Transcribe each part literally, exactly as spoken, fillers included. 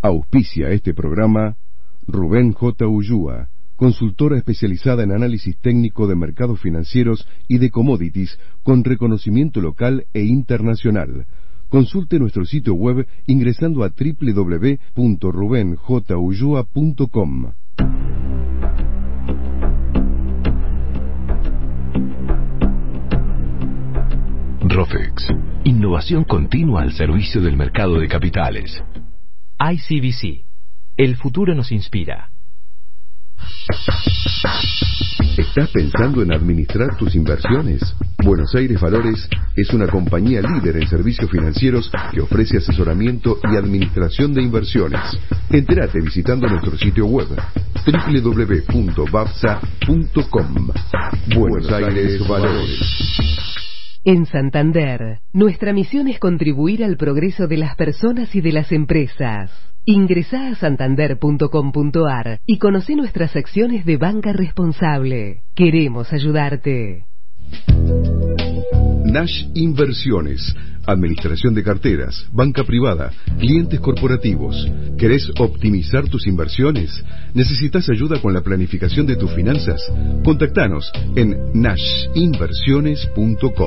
Auspicia este programa Rubén J. Ulloa, consultora especializada en análisis técnico de mercados financieros y de commodities con reconocimiento local e internacional. Consulte nuestro sitio web ingresando a doble u doble u doble u punto ruben j ulloa punto com. Rofex, innovación continua al servicio del mercado de capitales. I C B C, el futuro nos inspira. ¿Estás pensando en administrar tus inversiones? Buenos Aires Valores es una compañía líder en servicios financieros que ofrece asesoramiento y administración de inversiones. Entérate visitando nuestro sitio web doble u doble u doble u punto bafsa punto com. Buenos Aires Valores. En Santander, nuestra misión es contribuir al progreso de las personas y de las empresas. Ingresá a santander punto com punto ar y conocé nuestras acciones de banca responsable. Queremos ayudarte. Nash Inversiones, administración de carteras, banca privada, clientes corporativos. ¿Querés optimizar tus inversiones? ¿Necesitas ayuda con la planificación de tus finanzas? Contactanos en nash inversiones punto com.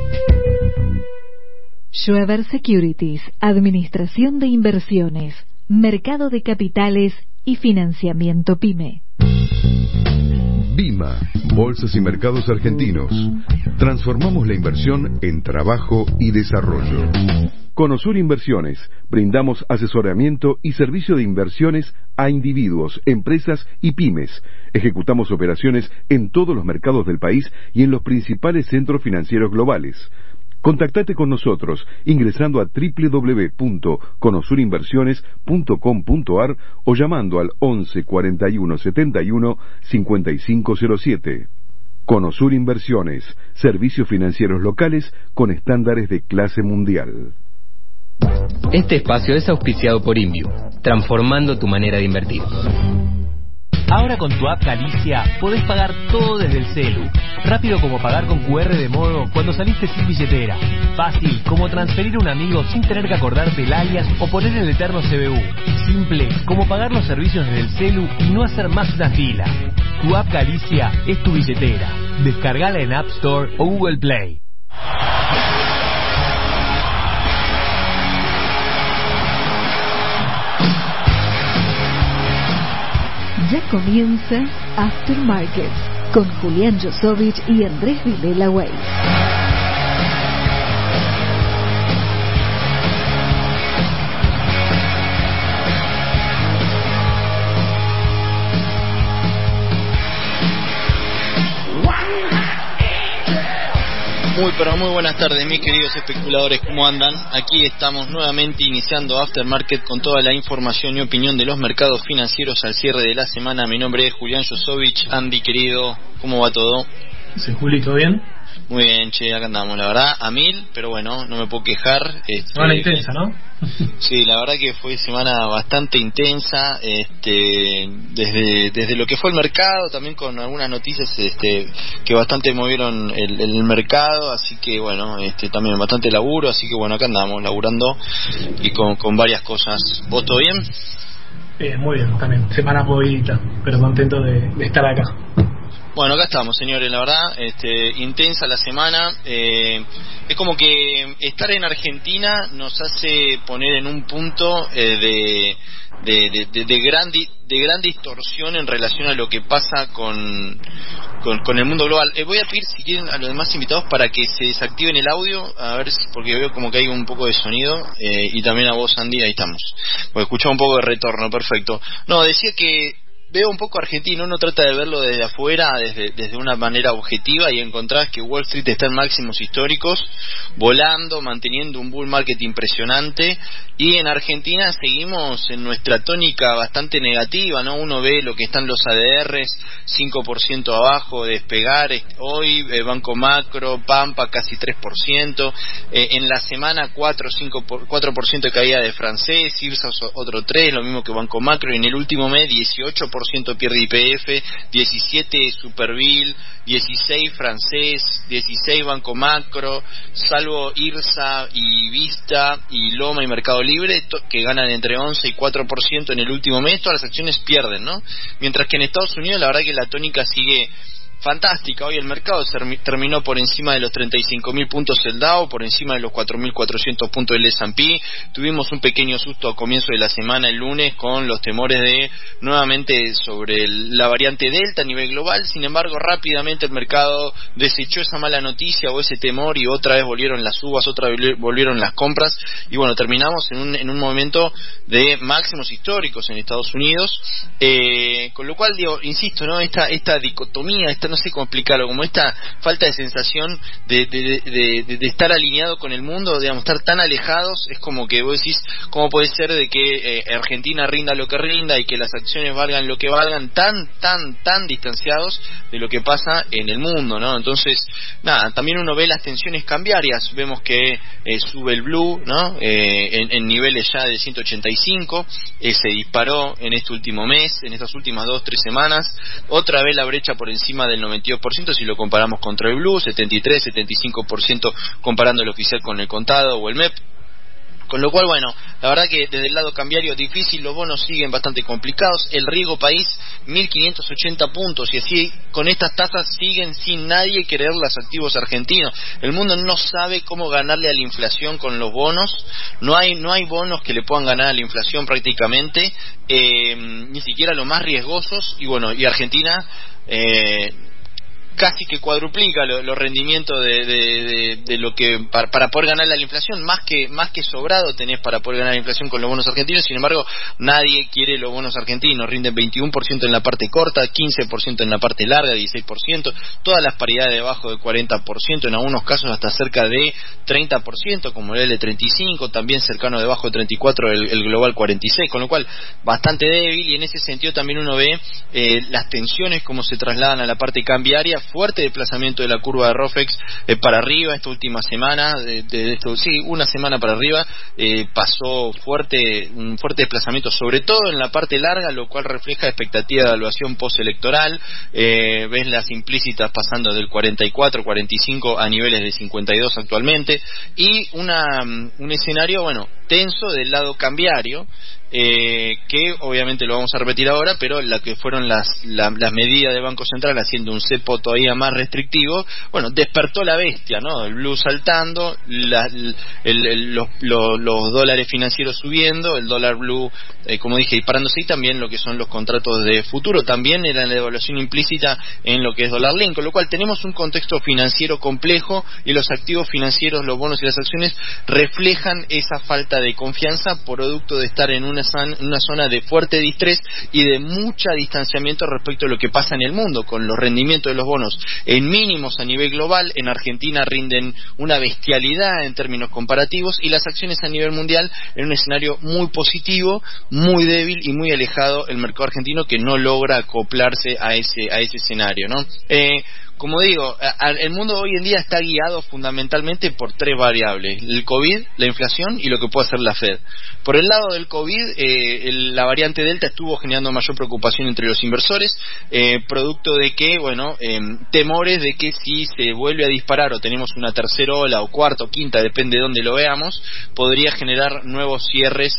Schweber Securities, administración de inversiones, mercado de capitales y financiamiento PYME. Bima, Bolsas y Mercados Argentinos. Transformamos la inversión en trabajo y desarrollo. Conosur Inversiones. Brindamos asesoramiento y servicio de inversiones a individuos, empresas y pymes. Ejecutamos operaciones en todos los mercados del país y en los principales centros financieros globales. Contactate con nosotros ingresando a doble u doble u doble u punto conosur inversiones punto com punto ar o llamando al once cuarenta y uno setenta y uno cincuenta y cinco cero siete. Conosur Inversiones, servicios financieros locales con estándares de clase mundial. Este espacio es auspiciado por Inviu, transformando tu manera de invertir. Ahora con tu app Galicia podés pagar todo desde el celu. Rápido como pagar con Q R de modo cuando saliste sin billetera. Fácil como transferir a un amigo sin tener que acordarte el alias o poner el eterno C B U. Simple como pagar los servicios desde el celu y no hacer más una fila. Tu app Galicia es tu billetera. Descargala en App Store o Google Play. Ya comienza Aftermarket con Julián Josovich y Andrés Vilela Way. Muy pero muy buenas tardes mis queridos especuladores, ¿cómo andan? Aquí estamos nuevamente iniciando Aftermarket con toda la información y opinión de los mercados financieros al cierre de la semana. Mi nombre es Julián Josovich. Andy querido, ¿cómo va todo? Sí, Juli, ¿todo bien? Muy bien, che, acá andamos, la verdad, a mil, pero bueno, no me puedo quejar. Este, semana intensa, ¿no? Sí, la verdad que fue semana bastante intensa, este, desde desde lo que fue el mercado, también con algunas noticias este, que bastante movieron el, el mercado, así que bueno, este, también bastante laburo, así que bueno, acá andamos, laburando y con, con varias cosas. ¿Vos todo bien? Eh, muy bien, también, semana movidita, pero contento de, de estar acá. Bueno, acá estamos, señores, la verdad, este, intensa la semana. Eh, es como que estar en Argentina nos hace poner en un punto eh, de, de, de, de, de, gran, de gran distorsión en relación a lo que pasa con, con, con el mundo global. Eh, voy a pedir, si quieren, a los demás invitados para que se desactiven el audio, a ver, si, porque veo como que hay un poco de sonido, eh, y también a vos, Andy, ahí estamos. Porque escuchaba un poco de retorno, perfecto. No, decía que veo un poco argentino, uno trata de verlo desde afuera, desde, desde una manera objetiva, y encontrás que Wall Street está en máximos históricos, volando, manteniendo un bull market impresionante, y en Argentina seguimos en nuestra tónica bastante negativa, ¿no? Uno ve lo que están los A D Rs, cinco por ciento abajo, despegar, hoy eh, Banco Macro, Pampa casi tres por ciento, eh, en la semana cuatro, cinco por, cuatro por ciento de caída de Francés, Irsa otro tres, lo mismo que Banco Macro, y en el último mes dieciocho por por ciento pierde Y P F, diecisiete Superville, dieciséis Francés, dieciséis Banco Macro, salvo IRSA y Vista y Loma y Mercado Libre, que ganan entre once y cuatro por ciento en el último mes. Todas las acciones pierden, ¿no? Mientras que en Estados Unidos la verdad que la tónica sigue fantástica. Hoy el mercado terminó por encima de los treinta y cinco mil puntos el Dow, por encima de los cuatro mil cuatrocientos puntos el S and P. Tuvimos un pequeño susto a comienzo de la semana el lunes con los temores de nuevamente sobre el, la variante Delta a nivel global. Sin embargo, rápidamente el mercado desechó esa mala noticia o ese temor y otra vez volvieron las subas, otra vez volvieron las compras y bueno, terminamos en un, en un momento de máximos históricos en Estados Unidos, eh, con lo cual digo, insisto, ¿no? Esta, esta dicotomía, esta no sé cómo explicarlo, como esta falta de sensación de, de, de, de, de estar alineado con el mundo, digamos, estar tan alejados, es como que vos decís, ¿cómo puede ser de que eh, Argentina rinda lo que rinda y que las acciones valgan lo que valgan, tan, tan, tan distanciados de lo que pasa en el mundo, ¿no? Entonces, nada, también uno ve las tensiones cambiarias, vemos que eh, sube el blue, ¿no? Eh, en, en niveles ya de ciento ochenta y cinco, eh, se disparó en este último mes, en estas últimas dos, tres semanas, otra vez la brecha por encima del noventa y dos por ciento si lo comparamos contra el blue, setenta y tres, setenta y cinco por ciento comparando el oficial con el contado o el M E P. Con lo cual, bueno, la verdad que desde el lado cambiario difícil, los bonos siguen bastante complicados, el riesgo país mil quinientos ochenta puntos y así con estas tasas siguen sin nadie querer los activos argentinos. El mundo no sabe cómo ganarle a la inflación con los bonos, no hay no hay bonos que le puedan ganar a la inflación prácticamente, eh, ni siquiera los más riesgosos y bueno, y Argentina eh, casi que cuadruplica los lo rendimientos de, de, de, de lo que para, para poder ganar la inflación, más que más que sobrado tenés para poder ganar la inflación con los bonos argentinos. Sin embargo, nadie quiere los bonos argentinos, rinden veintiuno por ciento en la parte corta, quince por ciento en la parte larga, dieciséis por ciento, todas las paridades debajo de cuarenta por ciento, en algunos casos hasta cerca de treinta por ciento, como el L treinta y cinco, también cercano debajo de treinta y cuatro el, el global cuarenta y seis, con lo cual bastante débil, y en ese sentido también uno ve eh, las tensiones como se trasladan a la parte cambiaria, fuerte desplazamiento de la curva de Rofex eh, para arriba esta última semana, de, de esto, sí, una semana para arriba, eh, pasó fuerte, un fuerte desplazamiento, sobre todo en la parte larga, lo cual refleja expectativa de evaluación postelectoral. Eh, ves las implícitas pasando del cuarenta y cuatro, cuarenta y cinco a niveles de cincuenta y dos actualmente, y una un escenario, bueno, tenso del lado cambiario, eh, que obviamente lo vamos a repetir ahora, pero la que fueron las, la, las medidas de Banco Central haciendo un cepo todavía más restrictivo, bueno, despertó la bestia, ¿no? El blue saltando, la, el, el, los, los, los dólares financieros subiendo, el dólar blue, eh, como dije, disparándose, y también lo que son los contratos de futuro, también era la devaluación implícita en lo que es dólar link, con lo cual tenemos un contexto financiero complejo y los activos financieros, los bonos y las acciones reflejan esa falta de confianza producto de estar en una, san, una zona de fuerte distrés y de mucha distanciamiento respecto a lo que pasa en el mundo, con los rendimientos de los bonos en mínimos a nivel global. En Argentina rinden una bestialidad en términos comparativos, y las acciones a nivel mundial en un escenario muy positivo, muy débil y muy alejado el mercado argentino, que no logra acoplarse a ese a ese escenario, ¿no? Eh, Como digo, el mundo hoy en día está guiado fundamentalmente por tres variables: el COVID, la inflación y lo que puede hacer la Fed. Por el lado del COVID, eh, el, la variante Delta estuvo generando mayor preocupación entre los inversores, eh, producto de que, bueno, eh, temores de que si se vuelve a disparar o tenemos una tercera ola o cuarta o quinta, depende de dónde lo veamos, podría generar nuevos cierres,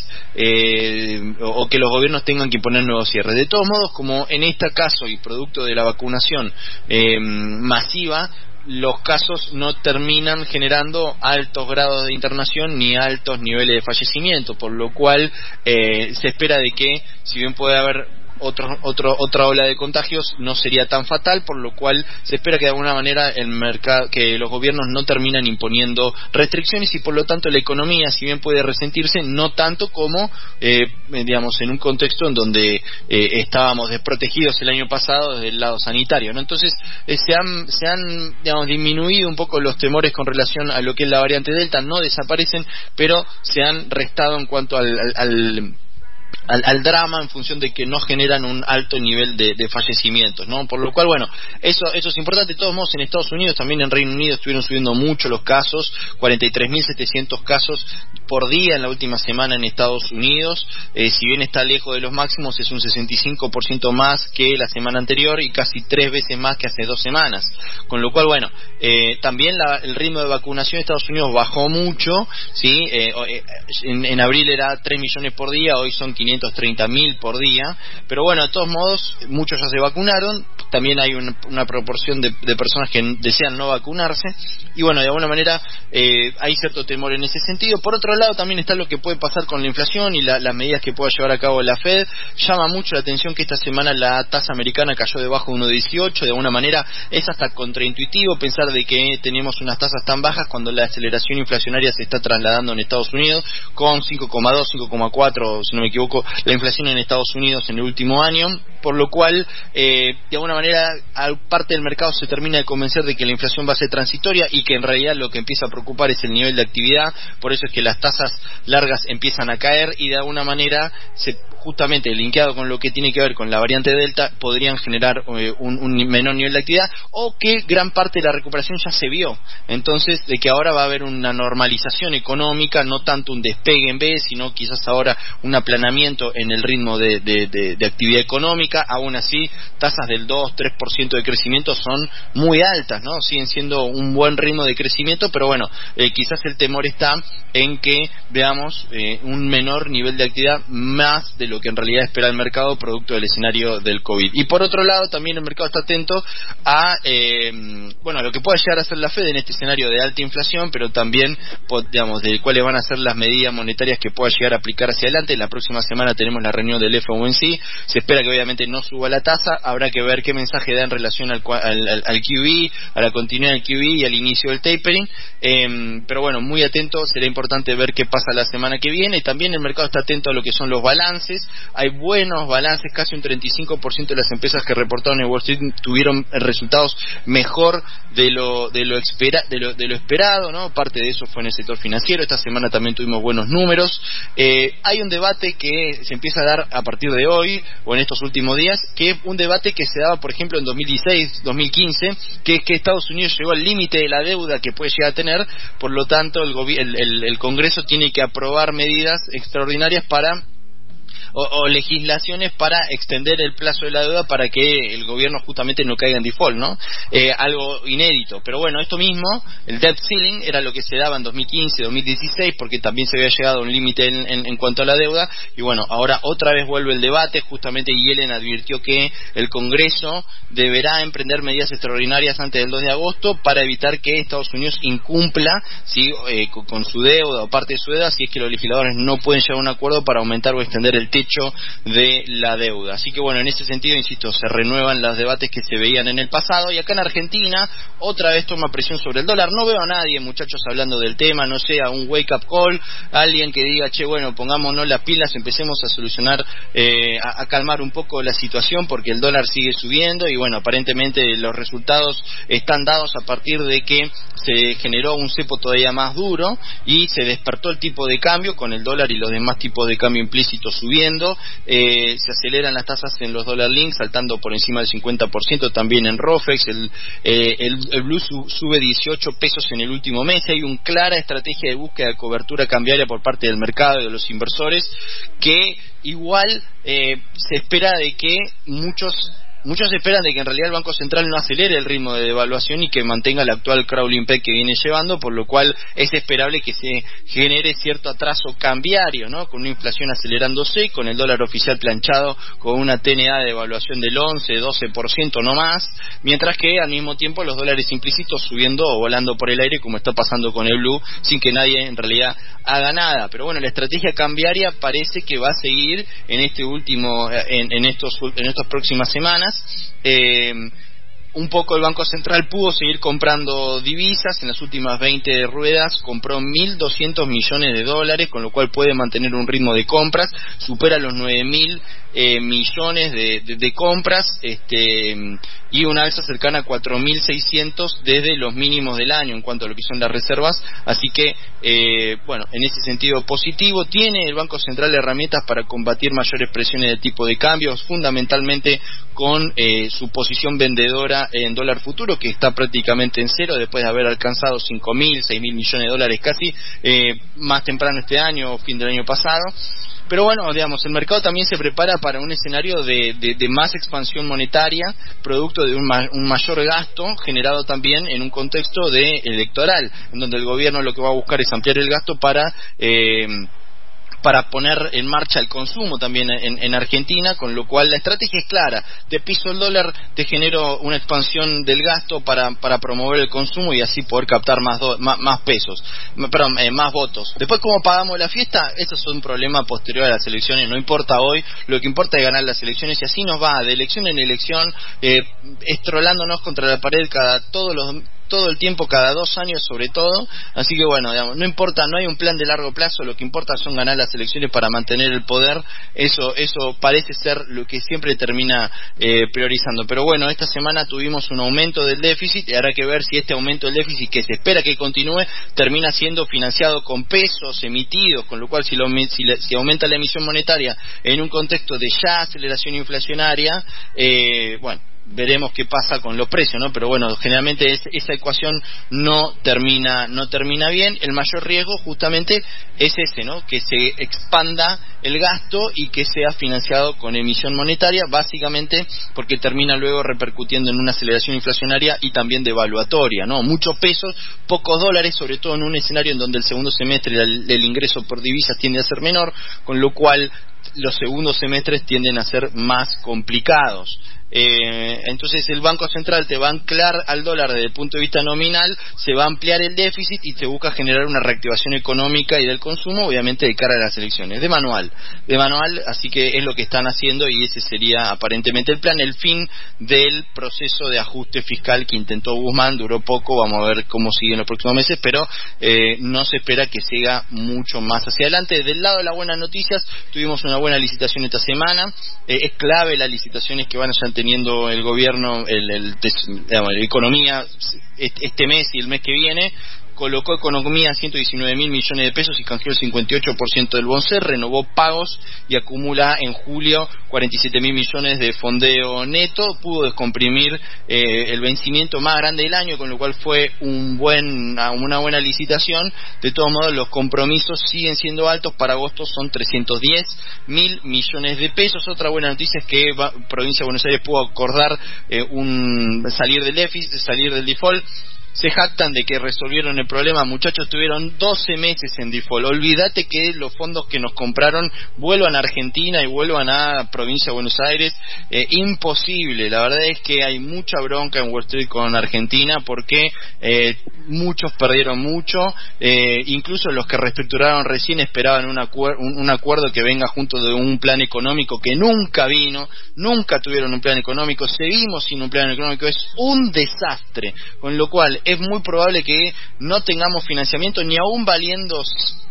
eh, o, o que los gobiernos tengan que imponer nuevos cierres. De todos modos, como en este caso y producto de la vacunación eh, masiva, los casos no terminan generando altos grados de internación ni altos niveles de fallecimiento, por lo cual eh, se espera de que, si bien puede haber Otro, otro, otra ola de contagios, no sería tan fatal, por lo cual se espera que de alguna manera el mercado, que los gobiernos no terminan imponiendo restricciones, y por lo tanto la economía, si bien puede resentirse, no tanto como eh, digamos en un contexto en donde eh, estábamos desprotegidos el año pasado desde el lado sanitario, ¿no? Entonces eh, se han, se han digamos, disminuido un poco los temores con relación a lo que es la variante Delta, no desaparecen, pero se han restado en cuanto al, al, al Al, al drama en función de que no generan un alto nivel de, de fallecimientos, ¿no? Por lo cual, bueno, eso eso es importante. De todos modos, en Estados Unidos, también en Reino Unido estuvieron subiendo mucho los casos, cuarenta y tres mil setecientos casos por día en la última semana en Estados Unidos. Eh, si bien está lejos de los máximos, es un sesenta y cinco por ciento más que la semana anterior y casi tres veces más que hace dos semanas. Con lo cual, bueno, eh, también la, el ritmo de vacunación en Estados Unidos bajó mucho, ¿sí? Eh, eh, en, en abril era tres millones por día, hoy son quinientos treinta mil por día, pero bueno, de todos modos, muchos ya se vacunaron, también hay un, una proporción de, de personas que desean no vacunarse, y bueno, de alguna manera eh, hay cierto temor en ese sentido. Por otro lado, también está lo que puede pasar con la inflación y la, las medidas que pueda llevar a cabo la Fed. Llama mucho la atención que esta semana la tasa americana cayó debajo de uno dieciocho, de alguna manera es hasta contraintuitivo pensar de que tenemos unas tasas tan bajas cuando la aceleración inflacionaria se está trasladando en Estados Unidos con cinco coma dos, cinco coma cuatro, si no me equivoco, la inflación en Estados Unidos en el último año, por lo cual eh, de alguna manera parte del mercado se termina de convencer de que la inflación va a ser transitoria y que en realidad lo que empieza a preocupar es el nivel de actividad. Por eso es que las tasas largas empiezan a caer y de alguna manera se, justamente linkeado con lo que tiene que ver con la variante Delta, podrían generar eh, un, un menor nivel de actividad, o que gran parte de la recuperación ya se vio, entonces de que ahora va a haber una normalización económica, no tanto un despegue en B, sino quizás ahora un aplanamiento en el ritmo de, de, de, de actividad económica. Aún así, tasas del dos, tres por ciento de crecimiento son muy altas, ¿no? Siguen siendo un buen ritmo de crecimiento, pero bueno, eh, quizás el temor está en que veamos eh, un menor nivel de actividad, más de lo que en realidad espera el mercado producto del escenario del COVID. Y por otro lado, también el mercado está atento a eh, bueno, a lo que pueda llegar a ser la Fed en este escenario de alta inflación, pero también, digamos, de cuáles van a ser las medidas monetarias que pueda llegar a aplicar hacia adelante. La próxima semana tenemos la reunión del F O M C, se espera que obviamente no suba la tasa, habrá que ver qué mensaje da en relación al, al, al, al Q E, a la continuidad del Q E y al inicio del tapering, eh, pero bueno, muy atento, será importante ver qué pasa la semana que viene. Y también el mercado está atento a lo que son los balances. Hay buenos balances, casi un treinta y cinco por ciento de las empresas que reportaron en Wall Street tuvieron resultados mejor de lo de lo, espera, de lo de lo esperado, ¿no? Parte de eso fue en el sector financiero. Esta semana también tuvimos buenos números. Eh, hay un debate que se empieza a dar a partir de hoy o en estos últimos días, que es un debate que se daba, por ejemplo, en dos mil dieciséis, dos mil quince, que es que Estados Unidos llegó al límite de la deuda que puede llegar a tener, por lo tanto el, el, el, el Congreso tiene que aprobar medidas extraordinarias para O, o legislaciones para extender el plazo de la deuda para que el gobierno justamente no caiga en default, ¿no? Eh, algo inédito. Pero bueno, esto mismo, el debt ceiling, era lo que se daba en dos mil quince, dos mil dieciséis, porque también se había llegado a un límite en, en, en cuanto a la deuda. Y bueno, ahora otra vez vuelve el debate. Justamente Yellen advirtió que el Congreso deberá emprender medidas extraordinarias antes del dos de agosto para evitar que Estados Unidos incumpla, ¿sí? eh, con, con su deuda o parte de su deuda, si es que los legisladores no pueden llegar a un acuerdo para aumentar o extender el techo de la deuda. Así que bueno, en ese sentido, insisto, se renuevan los debates que se veían en el pasado. Y acá en Argentina otra vez toma presión sobre el dólar. No veo a nadie, muchachos, hablando del tema, no sé, a un wake up call, alguien que diga, che, bueno, pongámonos las pilas, empecemos a solucionar, eh, a, a calmar un poco la situación, porque el dólar sigue subiendo. Y bueno, aparentemente los resultados están dados a partir de que se generó un cepo todavía más duro y se despertó el tipo de cambio, con el dólar y los demás tipos de cambio implícitos subiendo. Eh, se aceleran las tasas en los dollar links, saltando por encima del cincuenta por ciento, también en ROFEX. El, eh, el, el Blue sube dieciocho pesos en el último mes. Hay una clara estrategia de búsqueda de cobertura cambiaria por parte del mercado y de los inversores, que igual eh, se espera de que muchos Muchos esperan de que en realidad el Banco Central no acelere el ritmo de devaluación y que mantenga el actual crawling peg que viene llevando, por lo cual es esperable que se genere cierto atraso cambiario, ¿no? Con una inflación acelerándose, con el dólar oficial planchado con una T N A de devaluación del once, doce por ciento no más, mientras que al mismo tiempo los dólares implícitos subiendo o volando por el aire, como está pasando con el Blue, sin que nadie en realidad haga nada. Pero bueno, la estrategia cambiaria parece que va a seguir en este último, en, en estos en estas próximas semanas. Eh, un poco el Banco Central pudo seguir comprando divisas. En las últimas veinte ruedas compró mil doscientos millones de dólares, con lo cual puede mantener un ritmo de compras, supera los nueve mil eh, millones de, de, de compras, este, y una alza cercana a cuatro mil seiscientos desde los mínimos del año en cuanto a lo que son las reservas. Así que, eh, bueno, en ese sentido positivo. Tiene el Banco Central herramientas para combatir mayores presiones de tipo de cambios, fundamentalmente con eh, su posición vendedora en dólar futuro, que está prácticamente en cero después de haber alcanzado cinco mil, seis mil millones de dólares casi eh, más temprano este año o fin del año pasado. Pero bueno, digamos, el mercado también se prepara para un escenario de, de, de más expansión monetaria, producto de un, ma un mayor gasto generado también en un contexto de electoral, en donde el gobierno lo que va a buscar es ampliar el gasto para... Eh, para poner en marcha el consumo también en, en Argentina, con lo cual la estrategia es clara: te piso el dólar, te genero una expansión del gasto para, para promover el consumo y así poder captar más, do, más, más pesos, perdón, eh, más votos. Después, ¿cómo pagamos la fiesta? Eso es un problema posterior a las elecciones, no importa hoy, lo que importa es ganar las elecciones, y así nos va, de elección en elección, eh, estrolándonos contra la pared cada todos los todo el tiempo, cada dos años sobre todo. Así que bueno, digamos, no importa, no hay un plan de largo plazo, lo que importa son ganar las elecciones para mantener el poder. Eso eso parece ser lo que siempre termina eh, priorizando. Pero bueno, esta semana tuvimos un aumento del déficit y habrá que ver si este aumento del déficit, que se espera que continúe, termina siendo financiado con pesos emitidos, con lo cual si, lo, si, si aumenta la emisión monetaria en un contexto de ya aceleración inflacionaria, eh, bueno, veremos qué pasa con los precios, ¿no? Pero bueno, generalmente es, esa ecuación no termina no termina bien. El mayor riesgo justamente es ese, ¿no? Que se expanda el gasto y que sea financiado con emisión monetaria, básicamente porque termina luego repercutiendo en una aceleración inflacionaria y también devaluatoria, ¿no? Muchos pesos, pocos dólares, sobre todo en un escenario en donde el segundo semestre el, el ingreso por divisas tiende a ser menor, con lo cual los segundos semestres tienden a ser más complicados. Eh, entonces el Banco Central te va a anclar al dólar desde el punto de vista nominal, se va a ampliar el déficit y se busca generar una reactivación económica y del consumo, obviamente de cara a las elecciones, de manual, de manual, así que es lo que están haciendo y ese sería aparentemente el plan, el fin del proceso de ajuste fiscal que intentó Guzmán. Duró poco, vamos a ver cómo sigue en los próximos meses, pero eh, no se espera que siga mucho más hacia adelante. Del lado de las buenas noticias, tuvimos una buena licitación esta semana, eh, es clave las licitaciones que van a tener teniendo el gobierno, el, el, digamos, la economía este mes y el mes que viene. Colocó economía a ciento diecinueve mil millones de pesos y canjeó el cincuenta y ocho por ciento del BONCER, renovó pagos y acumula en julio cuarenta y siete mil millones de fondeo neto. Pudo descomprimir eh, el vencimiento más grande del año, con lo cual fue un buen, una buena licitación. De todos modos, los compromisos siguen siendo altos. Para agosto son trescientos diez mil millones de pesos. Otra buena noticia es que va, Provincia de Buenos Aires pudo acordar eh, un salir del déficit, salir del default. Se jactan de que resolvieron el problema. Muchachos, tuvieron doce meses en default. Olvídate que los fondos que nos compraron vuelvan a Argentina y vuelvan a Provincia de Buenos Aires. Eh, imposible. La verdad es que hay mucha bronca en Wall Street con Argentina porque eh, muchos perdieron mucho. Eh, incluso los que reestructuraron recién esperaban un, acuer un, un acuerdo que venga junto de un plan económico que nunca vino. Nunca tuvieron un plan económico. Seguimos sin un plan económico. Es un desastre. Con lo cual es muy probable que no tengamos financiamiento ni aún valiendo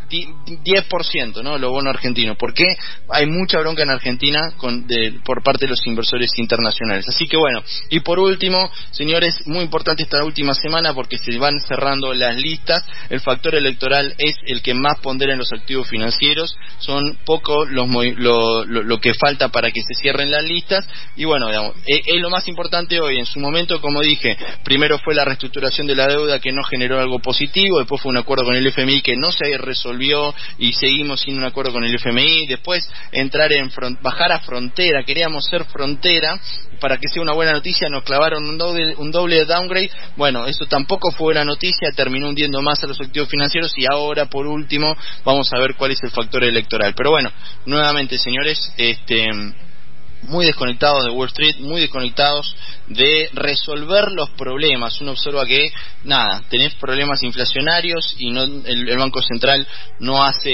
diez por ciento, ¿no? Lo bono argentino, porque hay mucha bronca en Argentina con, de, por parte de los inversores internacionales. Así que bueno, y por último, señores, muy importante esta última semana porque se van cerrando las listas. El factor electoral es el que más pondera en los activos financieros. Son poco los lo, lo, lo que falta para que se cierren las listas. Y bueno, digamos, es, es lo más importante hoy. En su momento, como dije, primero fue la reestructuración de la deuda que no generó algo positivo. Después fue un acuerdo con el F M I que no se resolvió y seguimos sin un acuerdo con el F M I. Después entrar en front, bajar a frontera, queríamos ser frontera para que sea una buena noticia, nos clavaron un doble, un doble downgrade. Bueno, eso tampoco fue buena noticia, terminó hundiendo más a los activos financieros y ahora por último vamos a ver cuál es el factor electoral. Pero bueno, nuevamente señores, este muy desconectados de Wall Street, muy desconectados de resolver los problemas. Uno observa que, nada, tenés problemas inflacionarios y no el, el Banco Central no hace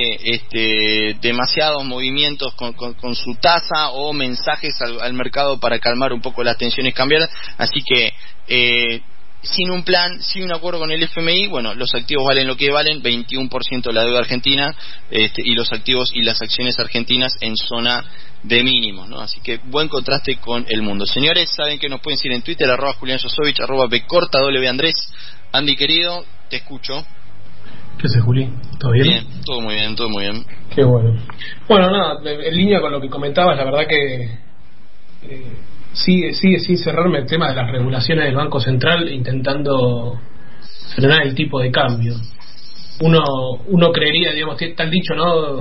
este demasiados movimientos con, con, con su tasa o mensajes al, al mercado para calmar un poco las tensiones cambiarias. Así que eh, sin un plan, sin un acuerdo con el F M I. Bueno, los activos valen lo que valen, veintiuno por ciento de la deuda argentina, este, y los activos y las acciones argentinas en zona de mínimos, ¿no? Así que buen contraste con el mundo. Señores, saben que nos pueden seguir en Twitter, arroba Julián Josovich, arroba Becorta, W Andrés. Andy, querido, te escucho. ¿Qué haces, Juli? ¿Todo bien? Bien, todo muy bien, todo muy bien. Qué bueno. Bueno, nada, en línea con lo que comentabas, la verdad que eh, sigue, sigue sin cerrarme el tema de las regulaciones del Banco Central, intentando frenar el tipo de cambio. Uno uno creería, digamos, tal dicho, ¿no?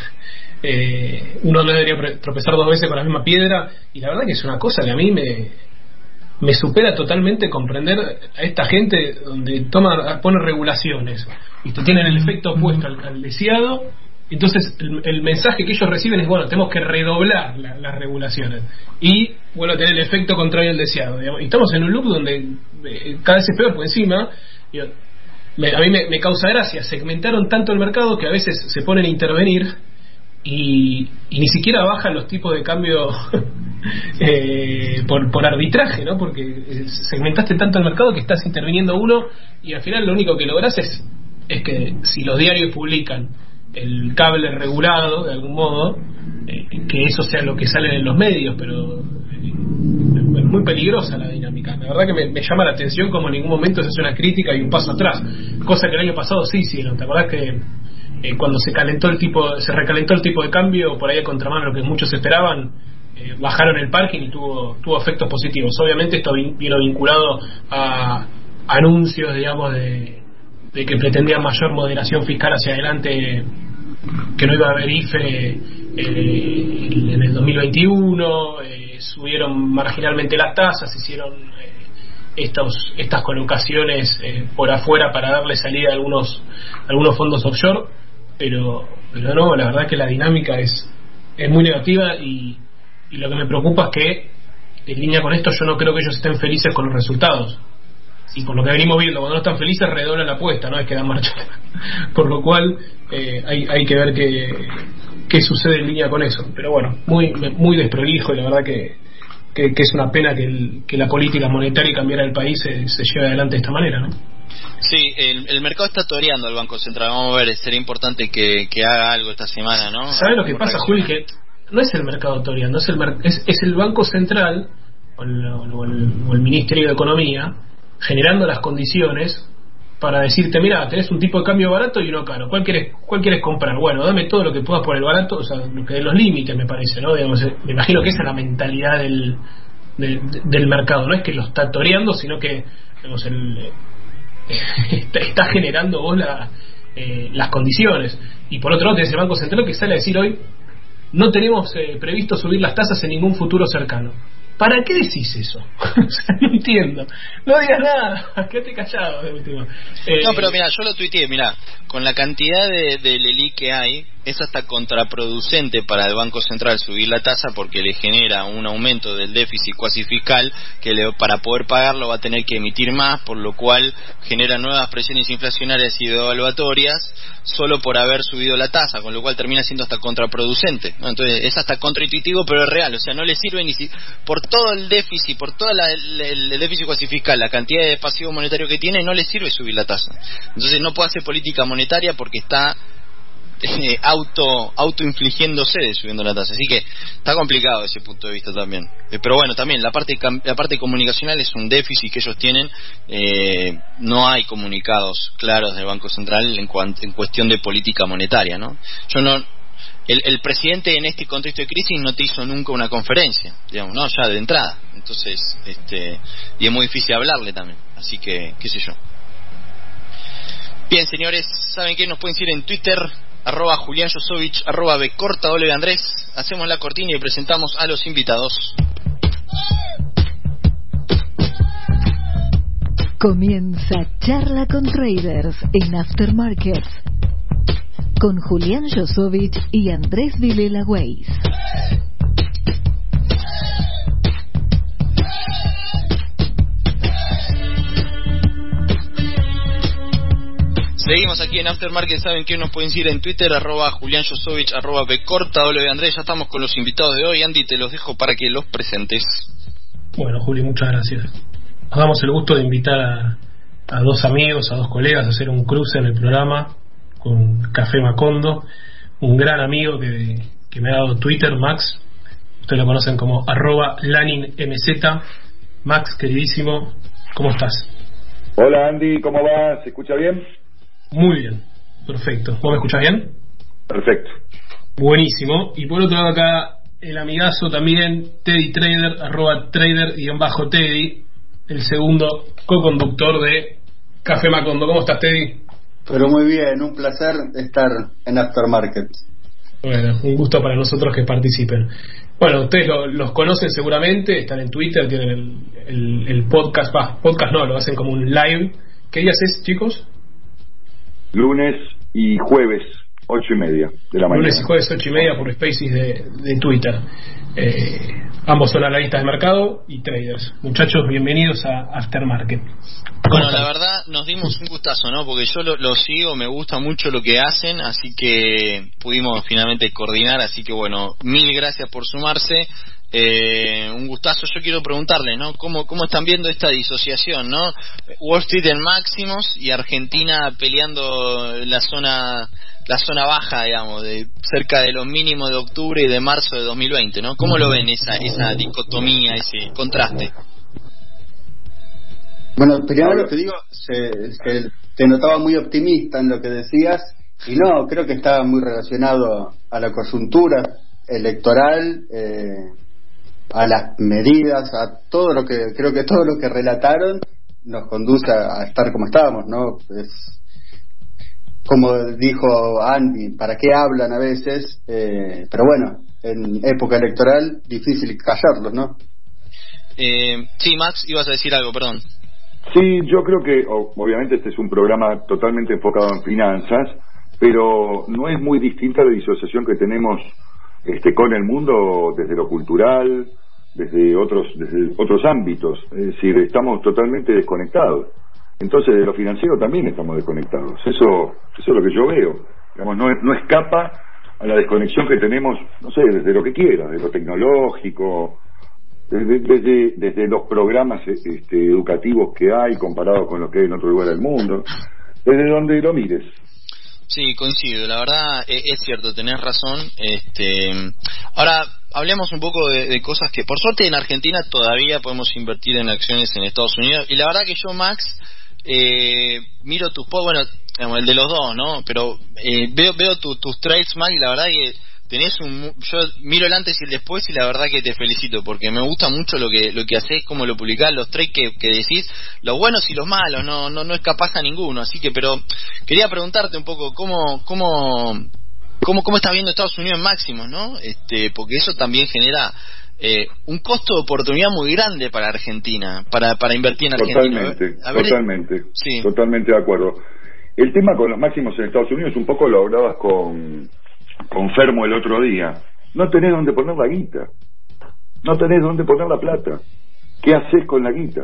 Eh, uno no debería tropezar dos veces con la misma piedra, y la verdad que es una cosa que a mí me me supera totalmente comprender a esta gente donde toma pone regulaciones y te tienen el efecto opuesto al, al deseado. Entonces el, el mensaje que ellos reciben es, bueno, tenemos que redoblar la, las regulaciones y vuelve a tener el efecto contrario al deseado, digamos. Y estamos en un loop donde eh, cada vez es peor, por encima yo, me, a mí me, me causa gracia, segmentaron tanto el mercado que a veces se ponen a intervenir y, y ni siquiera bajan los tipos de cambio eh, por, por arbitraje, ¿no? Porque segmentaste tanto el mercado que estás interviniendo uno y al final lo único que lográs es, es que si los diarios publican el cable regulado de algún modo, eh, que eso sea lo que sale en los medios, pero eh, es muy peligrosa la dinámica. La verdad que me, me llama la atención como en ningún momento se hace una crítica y un paso atrás, cosa que el año pasado sí hicieron. ¿Te acordás que Eh, cuando se calentó el tipo, se recalentó el tipo de cambio por ahí a contramano lo que muchos esperaban, eh, bajaron el parking y tuvo tuvo efectos positivos? Obviamente esto vino vinculado a anuncios, digamos, de, de que pretendían mayor moderación fiscal hacia adelante, que no iba a haber I F E eh, en el dos mil veintiuno, eh, subieron marginalmente las tasas, hicieron eh, estos, estas colocaciones eh, por afuera para darle salida a algunos, algunos fondos offshore. Pero, pero no, la verdad que la dinámica es, es muy negativa y, y lo que me preocupa es que, en línea con esto, yo no creo que ellos estén felices con los resultados. Y por lo que venimos viendo, cuando no están felices, redoblan la apuesta, no es que dan marcha. Por lo cual, eh, hay, hay que ver qué, qué sucede en línea con eso. Pero bueno, muy muy desprolijo, y la verdad que, que, que es una pena que, el, que la política monetaria y cambiar el país se, se lleve adelante de esta manera, ¿no? Sí, el, el mercado está toreando al Banco Central. Vamos a ver, sería importante que, que haga algo esta semana, ¿no? ¿Sabes lo que pasa, Juli? Que no es el mercado toreando, es el, es, es el Banco Central o el, o, el, o el Ministerio de Economía generando las condiciones para decirte, mira, tenés un tipo de cambio barato y uno caro, ¿cuál quieres, cuál quieres comprar? Bueno, dame todo lo que puedas por el barato, o sea, lo que de los límites, me parece, ¿no? Digamos, me imagino que esa es la mentalidad del, del, del mercado, no es que lo está toreando, sino que, digamos, el está generando vos la, eh, las condiciones. Y por otro lado tenés el Banco Central que sale a decir hoy, no tenemos eh, previsto subir las tasas en ningún futuro cercano. ¿Para qué decís eso? O sea, no entiendo. No digas nada, quédate callado de último. Eh, no, pero mira, yo lo tuiteé, mira, con la cantidad de, de Lelí que hay, es hasta contraproducente para el Banco Central subir la tasa porque le genera un aumento del déficit cuasi fiscal que le, para poder pagarlo va a tener que emitir más, por lo cual genera nuevas presiones inflacionarias y devaluatorias solo por haber subido la tasa, con lo cual termina siendo hasta contraproducente, ¿no? Entonces es hasta contraintuitivo, pero es real, o sea, no le sirve ni si por todo el déficit, por todo la, el, el déficit cuasi fiscal, la cantidad de pasivo monetario que tiene, no le sirve subir la tasa. Entonces no puede hacer política monetaria porque está Eh, auto autoinfligiéndose de subiendo la tasa, así que está complicado ese punto de vista también, eh, pero bueno, también la parte la parte comunicacional es un déficit que ellos tienen, eh, no hay comunicados claros del Banco Central en, en cuestión de política monetaria, ¿no? Yo no el, el presidente en este contexto de crisis no te hizo nunca una conferencia, digamos, no, ya de entrada, entonces este y es muy difícil hablarle también, así que qué sé yo. Bien, señores, ¿saben qué? Nos pueden seguir en Twitter, arroba Julián Josovich, arroba Becorta, W Andrés. Hacemos la cortina y presentamos a los invitados. Comienza Charla con Traders en Aftermarket con Julián Josovich y Andrés Vilela Weiss. Seguimos aquí en Aftermarket. Saben que nos pueden seguir en Twitter, arroba Julián Josovich, arroba Becorta, W Andrés. Ya estamos con los invitados de hoy. Andy, te los dejo para que los presentes. Bueno, Juli, muchas gracias. nos damos el gusto de invitar a, a dos amigos, a dos colegas a hacer un cruce en el programa con Café Macondo, un gran amigo que, que me ha dado Twitter, Max. Ustedes lo conocen como arroba laninmz. Max, queridísimo, ¿cómo estás? Hola Andy, ¿cómo va? ¿Se escucha bien? Muy bien, perfecto. ¿Vos me escuchás bien? Perfecto. Buenísimo. Y por otro lado acá, el amigazo también, Teddy Trader, arroba trader-teddy, el segundo co-conductor de Café Macondo. ¿Cómo estás, Teddy? Pero muy bien, un placer estar en Aftermarket. Bueno, un gusto para nosotros que participen. Bueno, ustedes lo, los conocen seguramente, están en Twitter, tienen el, el, el podcast, bah, podcast no, lo hacen como un live. ¿Qué días es, chicos? Lunes y jueves, ocho y media de la mañana. Lunes y jueves, ocho y media por Spaces de, de Twitter. Eh, ambos son analistas de mercado y traders. Muchachos, bienvenidos a Aftermarket. Bueno, la verdad nos dimos un gustazo, ¿no? Porque yo lo, lo sigo, me gusta mucho lo que hacen, así que pudimos finalmente coordinar, así que bueno, mil gracias por sumarse. Eh, un gustazo. Yo quiero preguntarle, ¿no? ¿Cómo, cómo están viendo esta disociación, ¿no? Wall Street en máximos y Argentina peleando la zona la zona baja, digamos, de cerca de los mínimos de octubre y de marzo de dos mil veinte, ¿no? ¿Cómo lo ven esa esa dicotomía, ese contraste? Bueno, primero lo que digo es que te notaba muy optimista en lo que decías, y no, creo que estaba muy relacionado a la coyuntura electoral, eh, a las medidas, a todo lo que, creo que todo lo que relataron nos conduce a estar como estábamos, ¿no? Es, como dijo Andy, ¿para qué hablan a veces? Eh, pero bueno, en época electoral difícil callarlos, ¿no? Eh, sí, Max, ibas a decir algo, perdón. Sí, yo creo que obviamente este es un programa totalmente enfocado en finanzas, pero no es muy distinta la disociación que tenemos este, con el mundo desde lo cultural, desde otros desde otros ámbitos. Es decir, estamos totalmente desconectados. Entonces, de lo financiero también estamos desconectados. Eso, eso es lo que yo veo. Digamos, no, no escapa a la desconexión que tenemos, no sé, desde lo que quiera, de lo tecnológico, desde, desde, desde los programas este, educativos que hay comparados con lo que hay en otro lugar del mundo, desde donde lo mires. Sí, coincido, la verdad es, es cierto, tenés razón. Este, ahora hablemos un poco de, de cosas que, por suerte, en Argentina todavía podemos invertir en acciones en Estados Unidos. Y la verdad que yo, Max, eh, miro tus posts, bueno, digamos, el de los dos, ¿no? Pero eh, veo veo tu, tus trades, Max, y la verdad que tenés un, yo miro el antes y el después, y la verdad que te felicito porque me gusta mucho lo que lo que haces, cómo lo publicás, los trades que, que decís, los buenos y los malos, no no no escapás a ninguno. Así que, pero quería preguntarte un poco cómo cómo cómo cómo estás viendo Estados Unidos en máximos, ¿no? Este, porque eso también genera eh, un costo de oportunidad muy grande para Argentina, para para invertir en Argentina. Totalmente, a ver, totalmente, sí. totalmente de acuerdo. El tema con los máximos en Estados Unidos, un poco lo hablabas con con Fermo el otro día. No tenés dónde poner la guita, no tenés dónde poner la plata. ¿Qué haces con la guita?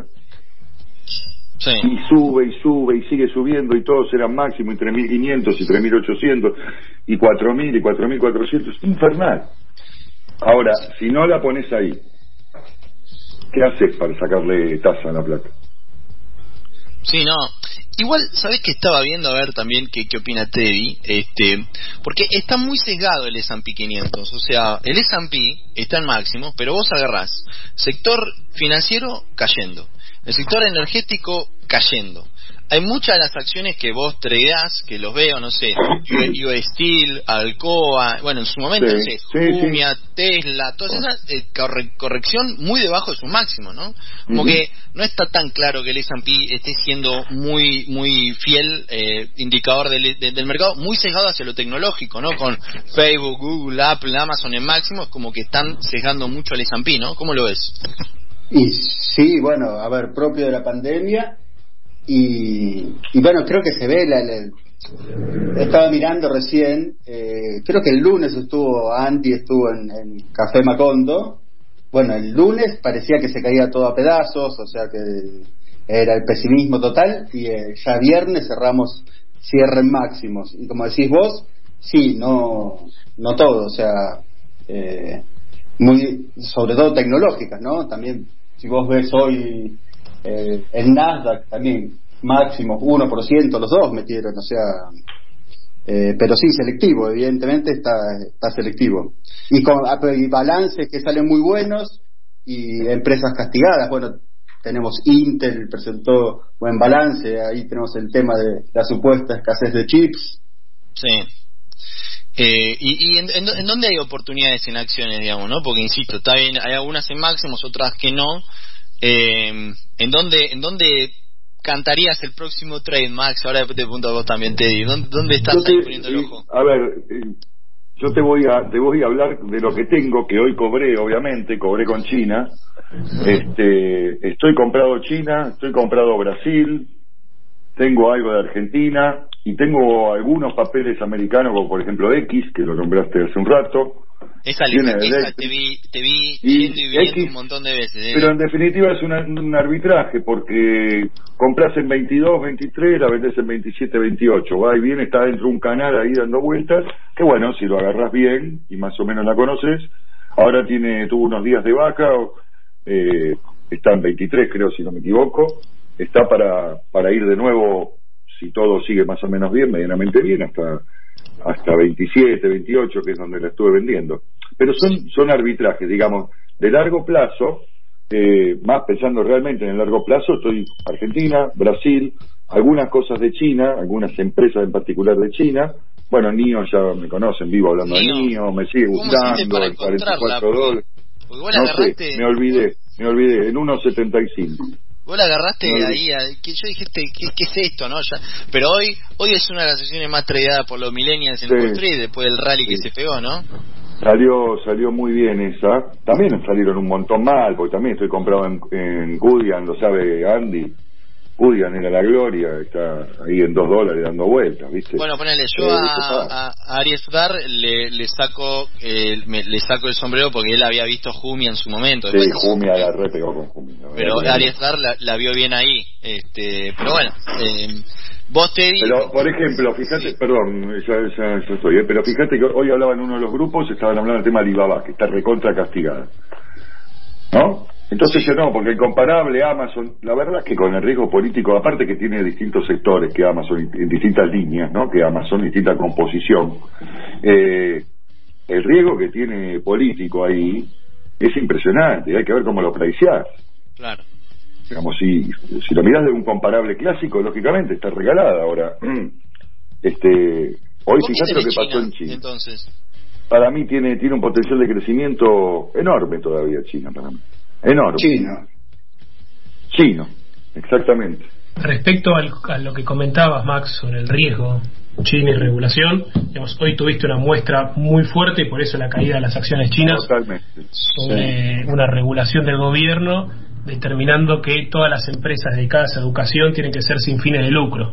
Sí. Y sube y sube y sigue subiendo, y todos eran máximo, y tres mil quinientos y tres mil ochocientos y cuatro mil y cuatro mil cuatrocientos. Infernal. Ahora, si no la pones ahí, ¿qué haces para sacarle tasa a la plata? Sí, no. Igual, ¿sabés qué estaba viendo? A ver también qué, qué opina Teddy. Este, porque está muy sesgado el S and P quinientos. O sea, el S and P está en máximo, pero vos agarrás sector financiero cayendo, el sector energético cayendo. Hay muchas de las acciones que vos tradeás, que los veo, no sé, U S Steel, Alcoa, bueno, en su momento, sí, no sé, sí, Jumia, sí. Tesla, todas esas, eh, corre, corrección muy debajo de su máximo, ¿no? Como uh-huh. que no está tan claro que el S and P esté siendo muy muy fiel eh, indicador del, de, del mercado, muy sesgado hacia lo tecnológico, ¿no? Con Facebook, Google, Apple, Amazon en máximos, como que están sesgando mucho al S and P, ¿no? ¿Cómo lo ves? Y sí, bueno, a ver, propio de la pandemia. Y, y bueno, creo que se ve, la, la, estaba mirando recién, eh, creo que el lunes estuvo, Andy estuvo en, en Café Macondo. Bueno, el lunes parecía que se caía todo a pedazos, o sea que era el pesimismo total, y eh, ya viernes cerramos cierre en máximos. Y como decís vos, sí, no no todo, o sea, eh, muy sobre todo tecnológicas, ¿no? También, si vos ves hoy eh, el Nasdaq también, máximo uno por ciento, los dos metieron, o sea, eh, pero sí, selectivo, evidentemente está, está selectivo. Y con y balances que salen muy buenos y empresas castigadas. Bueno, tenemos Intel, presentó buen balance, ahí tenemos el tema de la supuesta escasez de chips. Sí. Eh, y y en, en, en dónde hay oportunidades en acciones, digamos, ¿no? Porque insisto, está bien, hay algunas en máximos, otras que no. Eh, ¿En dónde en dónde cantarías el próximo trade, Max? Ahora te pregunto a vos también, Teddy. ¿Dónde, dónde estás te, ahí poniendo el ojo? A ver, yo te voy a te voy a hablar de lo que tengo, que hoy cobré, obviamente, cobré con China. Este, estoy comprado China, estoy comprado Brasil, tengo algo de Argentina y tengo algunos papeles americanos, como por ejemplo X, que lo nombraste hace un rato. Esa, esa te vi, te vi yendo y viendo un montón de veces. ¿eh? Pero en definitiva es una, un arbitraje, porque compras en veintidós, veintitrés, la vendés en veintisiete, veintiocho. Va y viene, está dentro de un canal ahí dando vueltas, que bueno, si lo agarras bien y más o menos la conoces. Ahora tiene tuvo unos días de vaca, eh, está en veintitrés creo, si no me equivoco. Está para, para ir de nuevo, si todo sigue más o menos bien, medianamente bien, hasta hasta veintisiete, veintiocho, que es donde la estuve vendiendo. Pero son son arbitrajes, digamos, de largo plazo, eh, más pensando realmente en el largo plazo. Estoy Argentina, Brasil, algunas cosas de China, algunas empresas en particular de China. Bueno, NIO ya me conocen, vivo hablando de NIO, me sigue gustando, el cuarenta y cuatro dólares. No agarraste... sé, me olvidé, me olvidé, en uno setenta y cinco. Vos la agarraste no, ahí, a, que yo dijiste, ¿qué, ¿qué es esto? no ya Pero hoy hoy es una de las sesiones más tradeadas por los millennials en sí, Wall Street, después del rally sí. que se pegó, ¿no? Salió salió muy bien esa. También salieron un montón mal, porque también estoy comprado en, en Gudian, lo sabe Andy. Gudian era la gloria, está ahí en dos dólares dando vueltas, ¿viste? Bueno, ponele, yo eh, a, a Aries Dar le, le saco eh, me, le saco el sombrero porque él había visto Jumia en su momento. Sí, Jumia la re pegó con Jumia. Pero Aries Dar la, la vio bien ahí. este Pero bueno, eh, vos te digo... Pero, por ejemplo, fíjate, sí. perdón, ya, ya, ya estoy, ¿eh? pero fíjate que hoy hablaba en uno de los grupos, estaban hablando del tema de Alibaba, que está recontra castigada, ¿no? Entonces yo no, porque el comparable Amazon, la verdad es que con el riesgo político, aparte que tiene distintos sectores que Amazon, en distintas líneas, ¿no? Que Amazon, distinta composición, eh, el riesgo que tiene político ahí es impresionante, hay que ver cómo lo priceás. Claro. Digamos, si, si lo mirás de un comparable clásico, lógicamente está regalada ahora. Este, hoy fíjate lo que China, pasó en China. Entonces, para mí tiene tiene un potencial de crecimiento enorme todavía China, para mí. Enorme. Chino. Chino, exactamente. Respecto al, a lo que comentabas, Max, sobre el riesgo, China y regulación, digamos, hoy tuviste una muestra muy fuerte y por eso la caída de las acciones chinas. Totalmente. Sobre sí. una regulación del gobierno determinando que todas las empresas dedicadas a educación tienen que ser sin fines de lucro.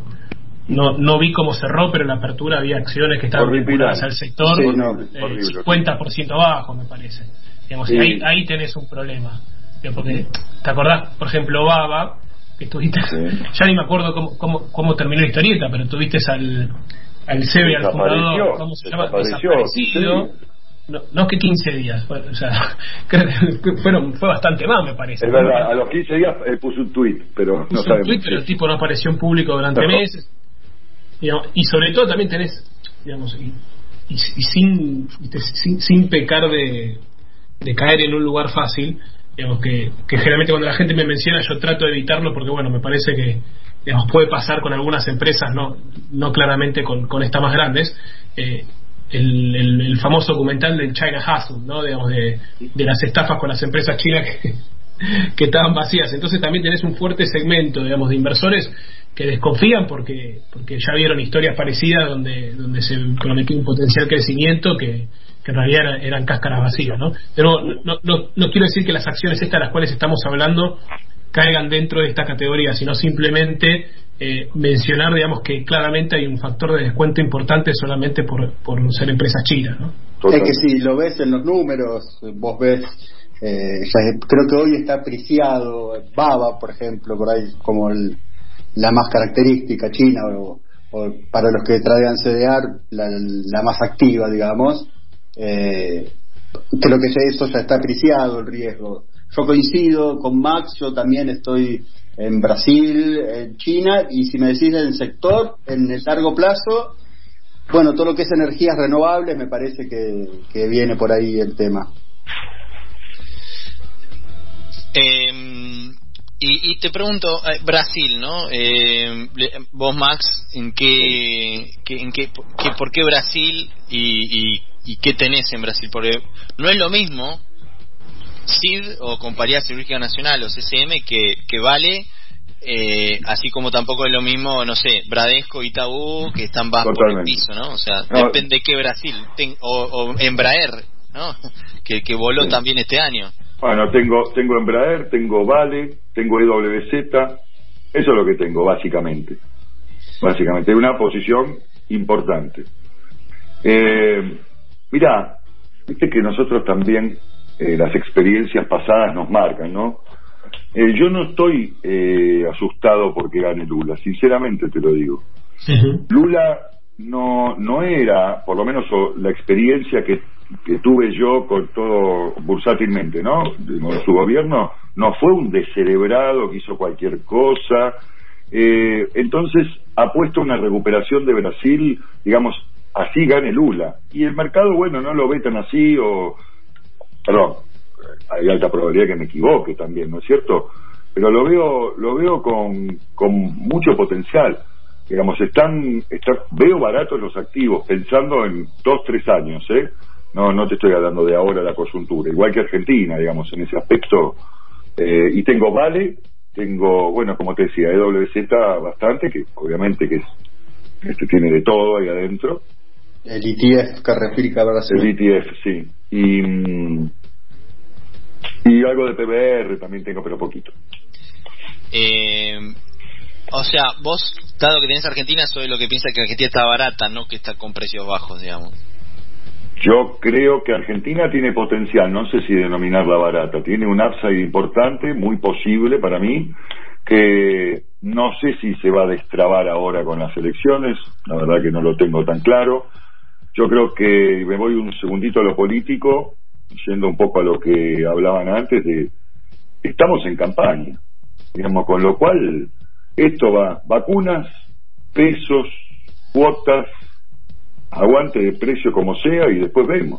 No no vi cómo cerró, pero en la apertura había acciones que estaban vinculadas al sector, sí, no, eh, cincuenta por ciento abajo, me parece. Digamos, sí. ahí, ahí tenés un problema. Porque, ¿te acordás, por ejemplo, Baba, que tuviste, sí. ya ni me acuerdo cómo, cómo, cómo terminó la historieta, pero tuviste al, al C E O, al fundador, ¿cómo se llama? Desaparecido. Sí. No, no es que quince días, bueno, o sea, creo que fueron, fue bastante más, me parece. Es verdad, a los quince días eh, puso un tuit, pero puso no sabemos. Un tuit, pero el tipo no apareció en público durante no. meses. Digamos, y sobre todo también tenés, digamos, y, y, y sin, sin sin pecar de, de caer en un lugar fácil. Digamos que, que generalmente cuando la gente me menciona yo trato de evitarlo porque bueno, me parece que digamos, puede pasar con algunas empresas, no no claramente con, con estas más grandes. eh, el, el, el famoso documental del China Hustle, ¿no? Digamos de, de las estafas con las empresas chinas que, que estaban vacías. Entonces también tenés un fuerte segmento, digamos, de inversores que desconfían porque porque ya vieron historias parecidas donde donde se prometió un potencial crecimiento que que en realidad eran, eran cáscaras vacías, ¿no? Pero no, no, no, no quiero decir que las acciones estas de las cuales estamos hablando caigan dentro de esta categoría, sino simplemente eh, mencionar, digamos, que claramente hay un factor de descuento importante solamente por, por ser empresas chinas, ¿no? Es que si lo ves en los números, vos ves, eh, ya creo que hoy está apreciado Baba, por ejemplo, por ahí como el, la más característica china, o, o para los que tradean C D R, la, la más activa, digamos. Eh, creo que ya eso ya está apreciado el riesgo. Yo coincido con Max, yo también estoy en Brasil, en China, y si me decís en el sector, en el largo plazo, bueno, todo lo que es energías renovables me parece que, que viene por ahí el tema. Eh, y, y te pregunto, eh, Brasil, ¿no? Eh, vos, Max, ¿en qué, qué, en qué, qué, por qué Brasil y, y, y qué tenés en Brasil? Porque no es lo mismo C I D o Compañía Cirúrgica Nacional o C C M que, que Vale, eh, así como tampoco es lo mismo, no sé, Bradesco, Itaú, que están bajo por el piso, ¿no? O sea, no, depende de qué Brasil, ten, o, o Embraer, ¿no? Que, que voló sí. también este año. Bueno, tengo tengo Embraer, tengo Vale, tengo E W Z, eso es lo que tengo, básicamente. Básicamente, es una posición importante. Eh, mirá, viste que nosotros también, eh, las experiencias pasadas nos marcan, ¿no? Eh, yo no estoy eh, asustado porque gane Lula, sinceramente te lo digo. Uh-huh. Lula no no era, por lo menos la experiencia que, que tuve yo con todo bursátilmente, ¿no? Con su gobierno, no fue un descerebrado que hizo cualquier cosa. Eh, entonces, apuesto a una recuperación de Brasil, digamos, así gane Lula. Y el mercado, bueno, no lo ve tan así, o... Perdón, hay alta probabilidad que me equivoque también, ¿no es cierto? Pero lo veo lo veo con, con mucho potencial. Digamos, están, están veo baratos los activos, pensando en dos, tres años, ¿eh? No no te estoy hablando de ahora la coyuntura, igual que Argentina, digamos, en ese aspecto. Eh, y tengo Vale, tengo, bueno, como te decía, E W Z bastante, que obviamente que es este tiene de todo ahí adentro. El E T F, Carrefírica Brasil. El E T F, sí. Y... Y algo de P B R también tengo, pero poquito. Eh, o sea, vos, dado que tenés Argentina, soy lo que piensa que Argentina está barata, no que está con precios bajos, digamos. Yo creo que Argentina tiene potencial, no sé si denominarla barata. Tiene un upside importante, muy posible para mí, que no sé si se va a destrabar ahora con las elecciones. La verdad que no lo tengo tan claro. Yo creo que, me voy un segundito a lo político, yendo un poco a lo que hablaban antes de, estamos en campaña, digamos, con lo cual esto va, vacunas, pesos, cuotas, aguante de precio como sea, y después vemos.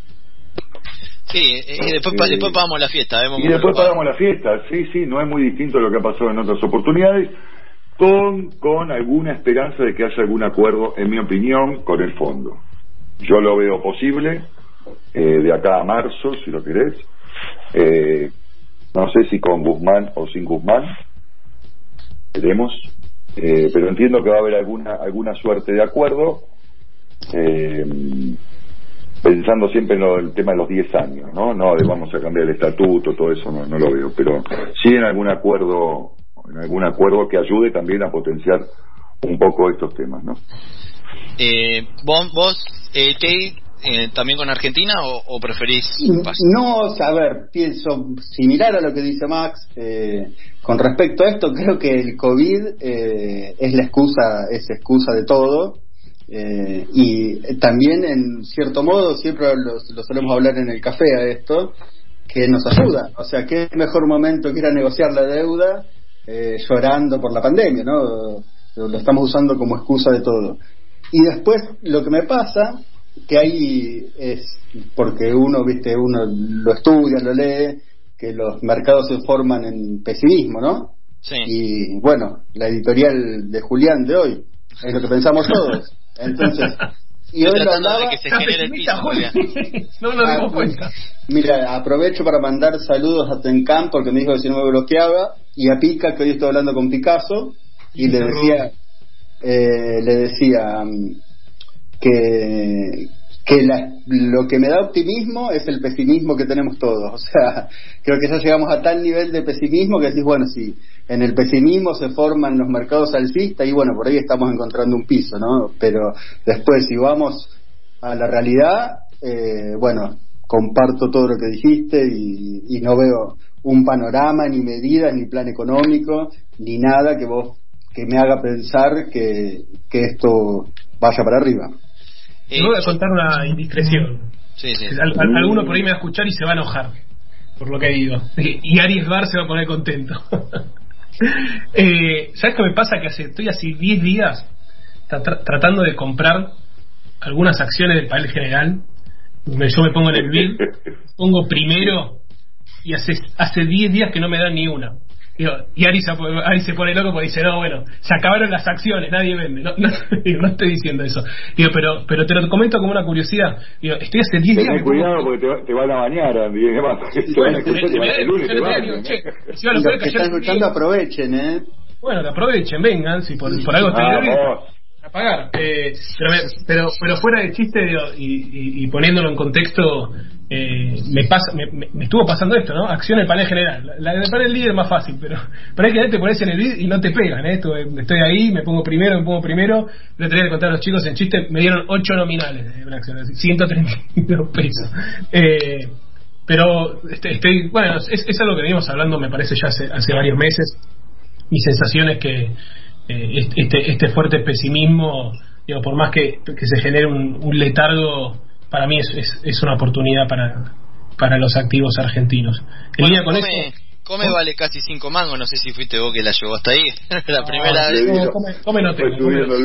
Sí, y después, eh, después pagamos la fiesta. Vemos y después pagamos la fiesta, sí, sí, no es muy distinto a lo que ha pasado en otras oportunidades, con, con alguna esperanza de que haya algún acuerdo, en mi opinión, con el fondo. Yo lo veo posible, eh, de acá a marzo, si lo querés. Eh, no sé si con Guzmán o sin Guzmán, veremos, eh, pero entiendo que va a haber alguna alguna suerte de acuerdo, eh, pensando siempre en lo, el tema de los diez años, ¿no? No de vamos a cambiar el estatuto, todo eso no, no lo veo, pero sí en algún acuerdo, en algún acuerdo que ayude también a potenciar un poco estos temas, ¿no? Eh, vos, vos eh, te, eh, también con Argentina o, o preferís no, a ver, pienso similar a lo que dice Max, eh, con respecto a esto. Creo que el COVID eh, es la excusa, es excusa de todo, eh, y también en cierto modo siempre lo, lo solemos hablar en el café a esto, que nos ayuda. O sea, qué mejor momento que ir a negociar la deuda eh, llorando por la pandemia, ¿no? Lo estamos usando como excusa de todo. Y después lo que me pasa, que ahí es porque uno, viste, uno lo estudia, lo lee, que los mercados se forman en pesimismo, ¿no? Sí. Y bueno, la editorial de Julián de hoy es lo que pensamos todos. Entonces, y hoy lo andaba, que se genere el piso, no lo dimos cuenta. Mira, aprovecho para mandar saludos a Tencam, porque me dijo que si no me bloqueaba, y a Pica, que hoy estoy hablando con Picasso, y le decía eh, le decía que que la, lo que me da optimismo es el pesimismo que tenemos todos. O sea, creo que ya llegamos a tal nivel de pesimismo que decís, bueno, si en el pesimismo se forman los mercados alcistas, y bueno, por ahí estamos encontrando un piso, ¿no? Pero después, si vamos a la realidad, eh, bueno, comparto todo lo que dijiste y, y no veo un panorama, ni medidas, ni plan económico, ni nada que vos que me haga pensar que, que esto vaya para arriba. Te voy a contar una indiscreción. Sí, sí. Al, al, alguno por ahí me va a escuchar y se va a enojar por lo que digo. Y Aries Bar se va a poner contento. eh, ¿Sabes qué me pasa? Que hace, estoy hace diez días tra- tratando de comprar algunas acciones del Panel General. Me, yo me pongo en el bill, pongo primero y hace hace diez días que no me dan ni una. Digo, y Ari se, Ari se pone loco porque dice, no, bueno, se acabaron las acciones, nadie vende. No, no, digo, no estoy diciendo eso. Digo, pero pero te lo comento como una curiosidad. Digo, estoy hace diez días... Ten cuidado porque te, va, te van a bañar, Andy. Los que están escuchando aprovechen, ¿eh? Bueno, que aprovechen, vengan, si por, por algo estoy ah, a pagar. Eh, pero, pero pero fuera de chiste digo, y, y, y poniéndolo en contexto, eh, me pasa me, me, me estuvo pasando esto, ¿no? Acción del Panel General. La del Panel Líder es más fácil, pero pero hay que te pones en el lead y no te pegan, ¿eh? Esto, estoy ahí, me pongo primero, me pongo primero. Le tenía que contar a los chicos en chiste, me dieron ocho nominales de una acción, así, ciento treinta y dos pesos. Eh, pero este, estoy, bueno, es, es algo que venimos hablando, me parece ya hace, hace varios meses. Mi sensación es que eh, este, este fuerte pesimismo, digo, por más que, que se genere un, un letargo, para mí es, es, es una oportunidad para para los activos argentinos. En bueno, línea con come, esto, come ¿no? Vale casi cinco mangos, no sé si fuiste vos que la llevó hasta ahí. La no, primera no, vez. no, come, come no tengo, come no.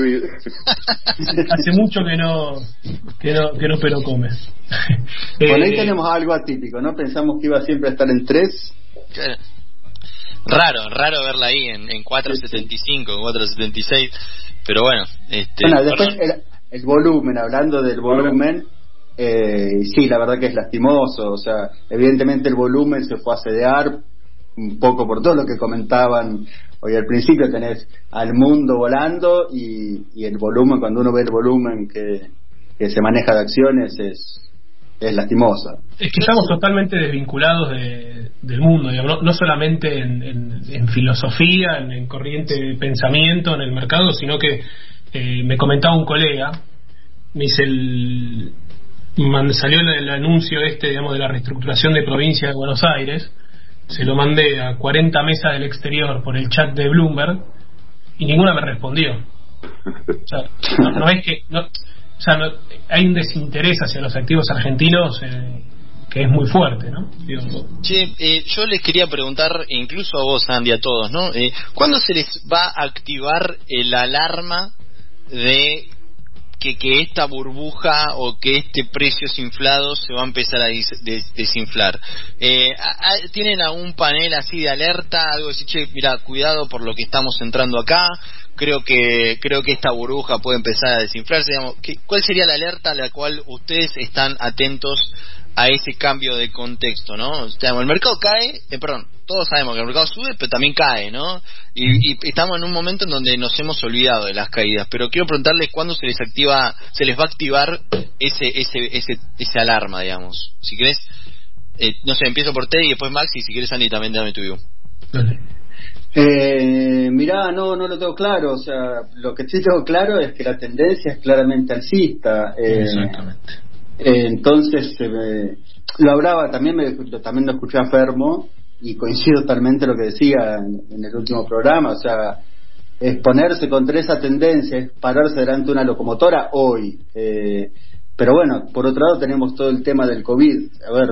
Hace mucho que no que no que no pero come. Bueno, ahí eh, tenemos algo atípico, ¿no? Pensamos que iba siempre a estar en tres. Claro. Raro, raro verla ahí en, en cuatro setenta y cinco, en cuatro setenta y seis, pero bueno. Este, bueno, después el, el volumen, hablando del volumen, eh, sí, la verdad que es lastimoso, o sea, evidentemente el volumen se fue a sedear un poco por todo lo que comentaban hoy al principio, tenés al mundo volando y, y el volumen, cuando uno ve el volumen que, que se maneja de acciones es... es lastimosa. Es que estamos totalmente desvinculados de, del mundo, digamos, no, no solamente en, en, en filosofía, en, en corriente de pensamiento, en el mercado, sino que eh, me comentaba un colega, me dice el man, salió el, el anuncio este, digamos, de la reestructuración de provincia de Buenos Aires, se lo mandé a cuarenta mesas del exterior por el chat de Bloomberg y ninguna me respondió. O sea, no, no es que no, o sea, no, hay un desinterés hacia los activos argentinos eh, que es muy fuerte, ¿no? Digo, che, eh, yo les quería preguntar, incluso a vos, Andy, a todos, ¿no? Eh, ¿Cuándo se les va a activar el alarma de que, que esta burbuja o que este precios inflados se va a empezar a des, des, desinflar? Eh, a, a, ¿Tienen algún panel así de alerta? Algo así, che, mira, cuidado por lo que estamos entrando acá. Creo que creo que esta burbuja puede empezar a desinflarse, digamos. ¿Qué, ¿Cuál sería la alerta a la cual ustedes están atentos a ese cambio de contexto, no? O sea, el mercado cae, eh, perdón, todos sabemos que el mercado sube, pero también cae, ¿no? Y, y estamos en un momento en donde nos hemos olvidado de las caídas, pero quiero preguntarles cuándo se les activa, se les va a activar ese ese ese ese alarma, digamos. Si querés, eh, no sé, empiezo por Teddy y después Max, y si querés, Andy, también dame tu view. Dale. Eh, mirá, no, no lo tengo claro, o sea, lo que sí tengo claro es que la tendencia es claramente alcista. Eh, Exactamente. Eh, entonces, eh, lo hablaba, también me, también lo escuché a Fermo y coincido totalmente lo que decía en, en el último programa, o sea, exponerse contra esa tendencia, es pararse delante de una locomotora hoy. Eh, pero bueno, por otro lado tenemos todo el tema del COVID. A ver,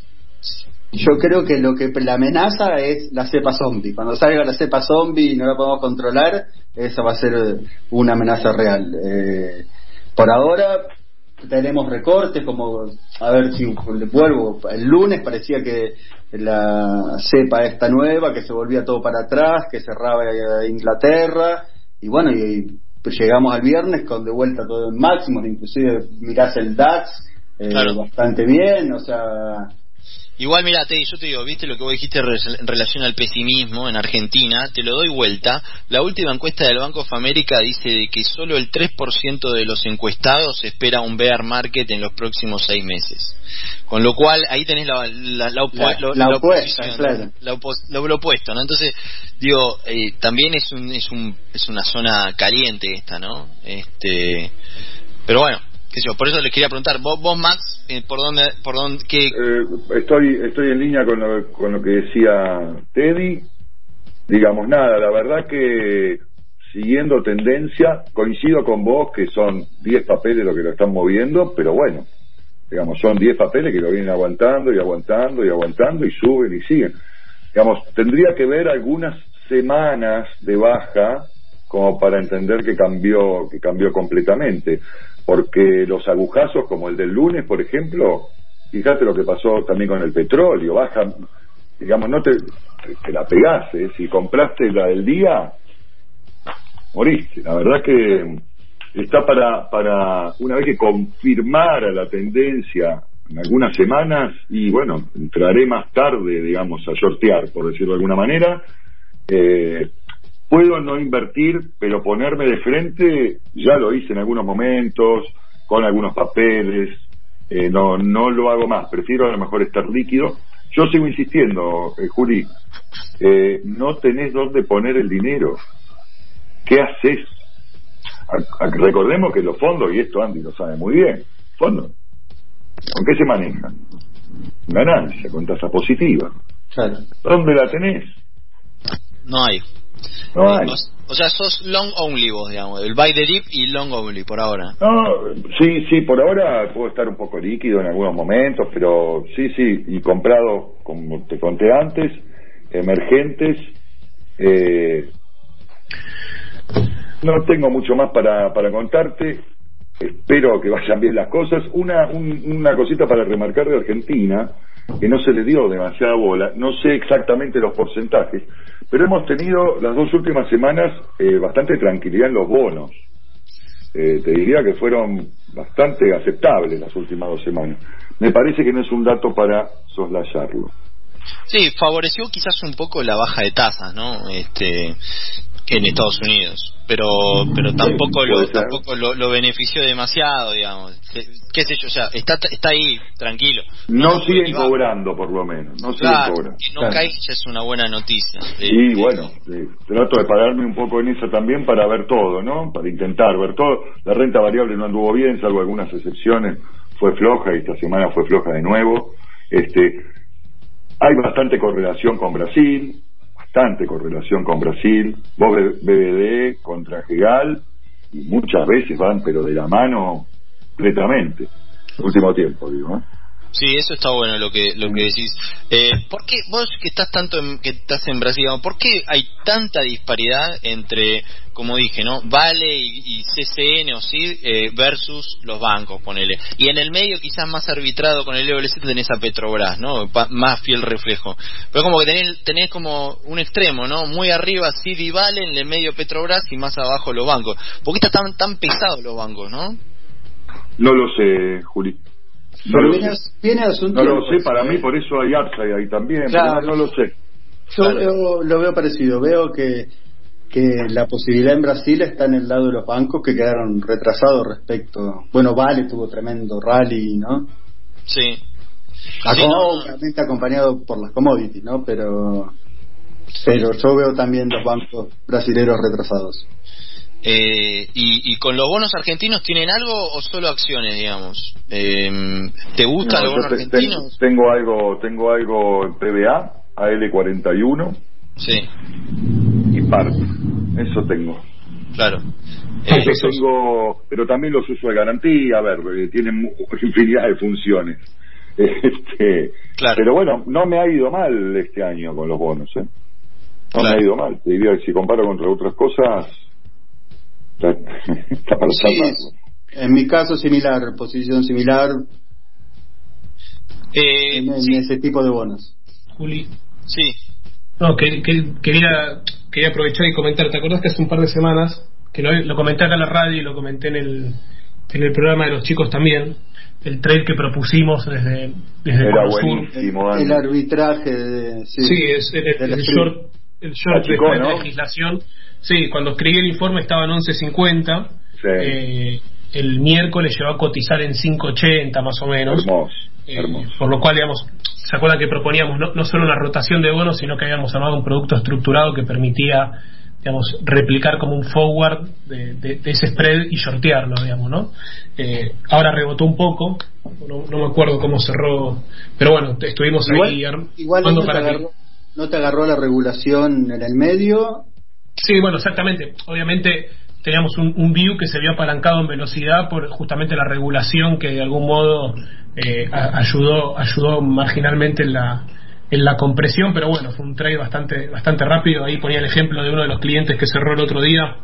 yo creo que lo que la amenaza es la cepa zombie. Cuando salga la cepa zombie y no la podemos controlar, esa va a ser una amenaza real. Eh, por ahora tenemos recortes, como, a ver si vuelvo, el lunes parecía que la cepa esta nueva, que se volvía todo para atrás, que cerraba Inglaterra, y bueno, y, y llegamos al viernes con de vuelta todo en máximos, inclusive mirás el DAX, eh, claro, bastante bien, o sea... Igual, mira, Teddy, yo te digo, viste lo que vos dijiste en relación al pesimismo en Argentina, te lo doy vuelta. La última encuesta del Bank of America dice de que solo el tres por ciento de los encuestados espera un bear market en los próximos seis meses. Con lo cual, ahí tenés la, la, la, opu- la, lo, la la opuesta, oposición, claro. la opos- lo, lo opuesto, ¿no? Entonces, digo, eh, también es un, es un es una zona caliente esta, ¿no? Este, pero bueno, qué sé yo, por eso les quería preguntar, vos, vos Max, eh, por dónde, por dónde, qué... Eh, estoy, estoy en línea con lo, con lo que decía Teddy. Digamos, nada, la verdad que siguiendo tendencia, coincido con vos que son diez papeles los que lo están moviendo, pero bueno, digamos, son diez papeles que lo vienen aguantando y aguantando y aguantando y suben y siguen. Digamos, tendría que ver algunas semanas de baja como para entender que cambió, que cambió completamente, porque los agujazos como el del lunes, por ejemplo, fíjate lo que pasó también con el petróleo, baja, digamos, no te, te la pegás, ¿eh? Si compraste la del día, moriste. La verdad que está para, para una vez que confirmara la tendencia en algunas semanas, y bueno, entraré más tarde, digamos, a shortear, por decirlo de alguna manera. eh, puedo no invertir, pero ponerme de frente, ya lo hice en algunos momentos, con algunos papeles, eh, no no lo hago más, prefiero a lo mejor estar líquido. Yo sigo insistiendo, eh, Juli, eh, no tenés dónde poner el dinero. ¿Qué haces? A, a, recordemos que los fondos, y esto Andy lo sabe muy bien, fondos, ¿con qué se manejan? Ganancia, con tasa positiva. Claro. ¿Dónde la tenés? No hay. No hay. O, o sea, sos long only vos, digamos, el buy the dip y long only por ahora. No, sí, sí, por ahora puedo estar un poco líquido en algunos momentos, pero sí, sí, y comprado, como te conté antes, emergentes. eh, no tengo mucho más para, para contarte. Espero que vayan bien las cosas. Una, un, una cosita para remarcar de Argentina, que no se le dio demasiada bola, no sé exactamente los porcentajes, pero hemos tenido las dos últimas semanas eh, bastante tranquilidad en los bonos. Eh, te diría que fueron bastante aceptables las últimas dos semanas. Me parece que no es un dato para soslayarlo. Sí, favoreció quizás un poco la baja de tasas, ¿no? Este, en Estados Unidos, pero pero tampoco sí, lo tampoco lo, lo benefició demasiado, digamos. Qué sé yo, o sea, está está ahí tranquilo. No, no siguen cobrando, por lo menos. No claro, siguen cobrando. Que no claro. caiga ya es una buena noticia. Y eh, bueno, eh, trato de pararme un poco en eso también para ver todo, ¿no? Para intentar ver todo. La renta variable no anduvo bien, salvo algunas excepciones. Fue floja y esta semana fue floja de nuevo. Este, hay bastante correlación con Brasil. Bastante correlación con Brasil, vos B B D contra Gegal, y muchas veces van pero de la mano completamente, último tiempo, digo, ¿eh? Sí, eso está bueno lo que lo que decís. Eh, ¿Por qué vos que estás tanto en, que estás en Brasil, por qué hay tanta disparidad entre, como dije, no, Vale y, y C C N o S I D eh, versus los bancos, ponele? Y en el medio quizás más arbitrado con el E W C tenés a Petrobras, ¿no? Pa, más fiel reflejo. Pero como que tenés, tenés como un extremo, ¿no? Muy arriba S I D y Vale, en el medio Petrobras y más abajo los bancos. ¿Por qué están tan, tan pesados los bancos, no? No lo sé, Juli. No lo viene, sé. Viene no lo sé, para mí por eso hay Upside ahí también, claro. Pero no, no lo sé. Yo claro. veo, lo veo parecido, veo que que la posibilidad en Brasil está en el lado de los bancos que quedaron retrasados respecto, bueno, Vale tuvo tremendo rally, ¿no? Sí. Acá, sí, no. Obviamente acompañado por las commodities, ¿no? Pero pero yo veo también los bancos brasileños retrasados. Eh, y, y con los bonos argentinos, ¿tienen algo o solo acciones, digamos? Eh, ¿Te gustan no, los bonos te, argentinos? Te, tengo algo tengo algo en P B A, A L cuarenta y uno. Sí. Y P A R. Eso tengo. Claro. Eh, Eso tengo, pero también los uso de garantía, a ver, tienen infinidad de funciones. Este, claro. Pero bueno, no me ha ido mal este año con los bonos, ¿eh? No claro. me ha ido mal. Te diría que si comparo contra otras cosas, está, está para sí, en mi caso similar, posición similar eh, en, en sí. ese tipo de bonos. Juli. Sí. No, que, que, quería quería aprovechar y comentar. ¿Te acordás que hace un par de semanas que lo, lo comenté acá en la radio y lo comenté en el en el programa de los chicos también? El trade que propusimos desde desde Era buenísimo, el, el arbitraje de, sí, sí es el, el, el short el short Achicó, de ¿no? legislación. Sí, cuando escribí el informe estaba en once cincuenta. Sí. Eh, el miércoles llegó a cotizar en cinco ochenta más o menos. Hermoso, eh, hermoso. Por lo cual, digamos, ¿se acuerdan que proponíamos no, no solo una rotación de bonos, sino que habíamos armado un producto estructurado que permitía, digamos, replicar como un forward de, de, de ese spread y shortearlo, digamos, ¿no? Eh, ahora rebotó un poco, no, no me acuerdo cómo cerró, pero bueno, estuvimos igual, ahí igual no te, agarró, no te agarró la regulación en el medio. Sí, bueno, exactamente. Obviamente teníamos un, un view que se vio apalancado en velocidad por justamente la regulación que de algún modo eh, a, ayudó ayudó marginalmente en la en la compresión, pero bueno, fue un trade bastante bastante rápido. Ahí ponía el ejemplo de uno de los clientes que cerró el otro día.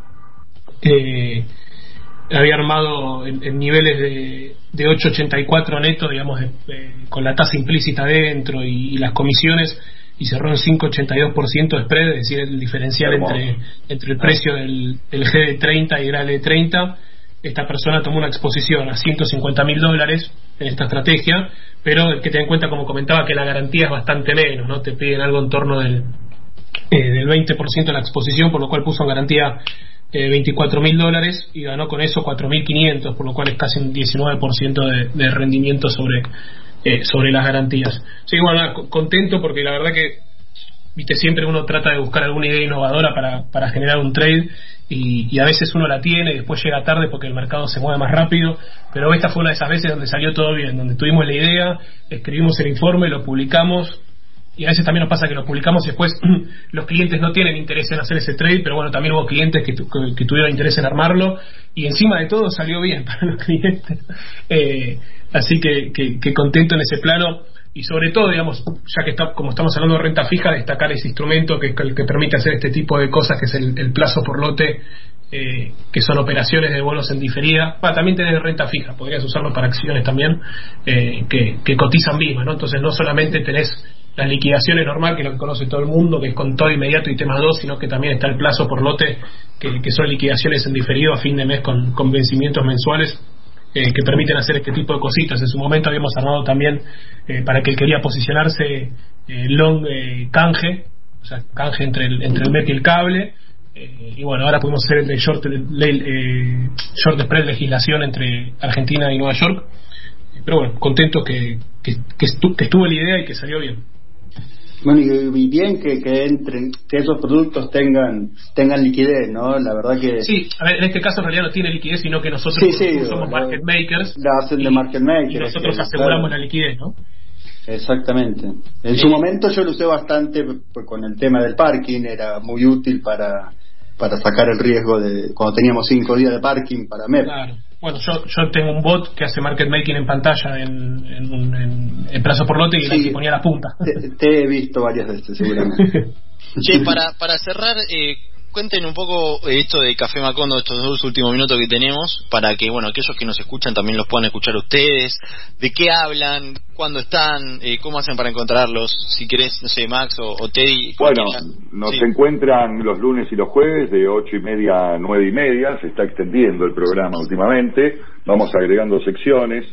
Eh, había armado en, en niveles de, de ocho ochenta y cuatro neto, digamos, de, de, con la tasa implícita dentro y, y las comisiones, y cerró en cinco ochenta y dos por ciento de spread, es decir, el diferencial entre, entre el precio del el G de treinta y el L de treinta. Esta persona tomó una exposición a ciento cincuenta mil dólares en esta estrategia, pero hay que tener en cuenta, como comentaba, que la garantía es bastante menos, ¿no? Te piden algo en torno del, eh, del veinte por ciento de la exposición, por lo cual puso en garantía eh, veinticuatro mil dólares y ganó con eso cuatro mil quinientos, por lo cual es casi un diecinueve por ciento de, de rendimiento sobre eh, sobre las garantías. Sí, bueno, nada, contento porque la verdad que, viste, siempre uno trata de buscar alguna idea innovadora para, para generar un trade, y, y a veces uno la tiene y después llega tarde porque el mercado se mueve más rápido, pero esta fue una de esas veces donde salió todo bien, donde tuvimos la idea, escribimos el informe, lo publicamos, y a veces también nos pasa que lo publicamos y después los clientes no tienen interés en hacer ese trade, pero bueno, también hubo clientes que, tu, que, que tuvieron interés en armarlo, y encima de todo salió bien para los clientes. eh, así que, que, que contento en ese plano. Y sobre todo, digamos, ya que está, como estamos hablando de renta fija, destacar ese instrumento que, que, que permite hacer este tipo de cosas, que es el, el plazo por lote, eh, que son operaciones de bonos en diferida. Bueno, también tenés renta fija, podrías usarlo para acciones también, eh, que, que cotizan mismas, ¿no? Entonces no solamente tenés las liquidaciones normal, que es lo que conoce todo el mundo, que es con todo inmediato y temas dos, sino que también está el plazo por lote, que, que son liquidaciones en diferido a fin de mes con, con vencimientos mensuales. Eh, que permiten hacer este tipo de cositas. En su momento habíamos armado también, eh, para que él quería posicionarse, eh, long eh, canje, o sea, canje entre el, entre el M E P y el cable, eh, y bueno, ahora pudimos hacer el de short, le, eh, short spread legislación entre Argentina y Nueva York, pero bueno, contento que, que, que, estu, que estuvo la idea y que salió bien. Bueno, y bien que, que entren, que esos productos tengan tengan liquidez, ¿no? La verdad que... Sí, a ver, en este caso en realidad no tiene liquidez, sino que nosotros sí, sí, somos la, market makers. La hacen de market makers. Y nosotros que, aseguramos claro, la liquidez, ¿no? Exactamente. En eh, su momento yo lo usé bastante pues, con el tema del parking, era muy útil para para sacar el riesgo de cuando teníamos cinco días de parking para M E P. Claro. Bueno, yo yo tengo un bot que hace market making en pantalla en, en, un, en, en plazo por lote y sí, le ponía la punta. Te, te he visto varias veces, seguramente. Che, para, para cerrar, eh, cuenten un poco esto de Café Macondo, estos dos últimos minutos que tenemos, para que, bueno, aquellos que nos escuchan también los puedan escuchar ustedes. ¿De qué hablan? ¿Cuándo están? Eh, ¿Cómo hacen para encontrarlos? Si querés, no sé, Max o, o Teddy. Bueno, nos sí. encuentran los lunes y los jueves de ocho y media a nueve y media. Se está extendiendo el programa últimamente. Vamos agregando secciones.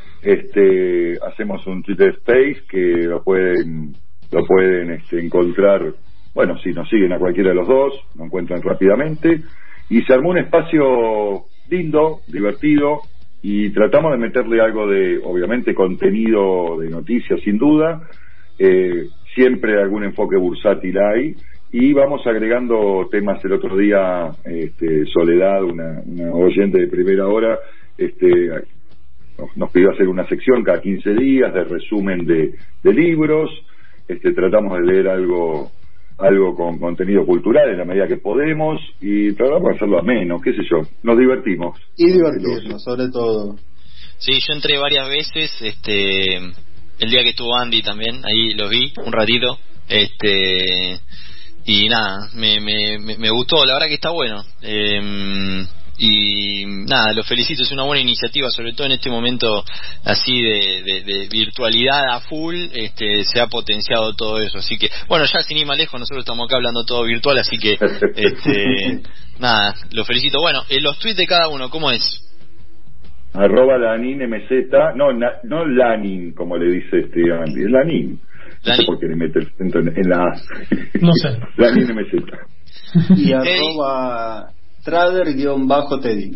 Este, hacemos un Twitter Space que lo pueden, lo pueden este, encontrar. Bueno, si nos siguen a cualquiera de los dos, lo encuentran rápidamente. Y se armó un espacio lindo, divertido, y tratamos de meterle algo de, obviamente, contenido de noticias, sin duda. Eh, siempre algún enfoque bursátil hay. Y vamos agregando temas. El otro día, este, Soledad, una, una oyente de primera hora, este, nos, nos pidió hacer una sección cada quince días de resumen de, de libros. Este, tratamos de leer algo... algo con contenido cultural en la medida que podemos y tratamos de hacerlo ameno, qué sé yo, nos divertimos. Y divertirnos, sobre todo. Sí, yo entré varias veces, este, el día que estuvo Andy también, ahí los vi un ratito, este, y nada, me, me, me gustó, la verdad que está bueno. Eh, y nada, los felicito, es una buena iniciativa, sobre todo en este momento así de, de, de virtualidad a full, este, se ha potenciado todo eso, así que bueno, ya sin ir más lejos, nosotros estamos acá hablando todo virtual, así que este, nada, los felicito. Bueno, eh, los tweets de cada uno, ¿cómo es? Arroba Lanin M Z, no, na, no Lanin como le dice este Andy, es Lanin. No sé por qué le mete el centro en, en la A. No sé. Lanin M Z. Y arroba Trader-Teddy.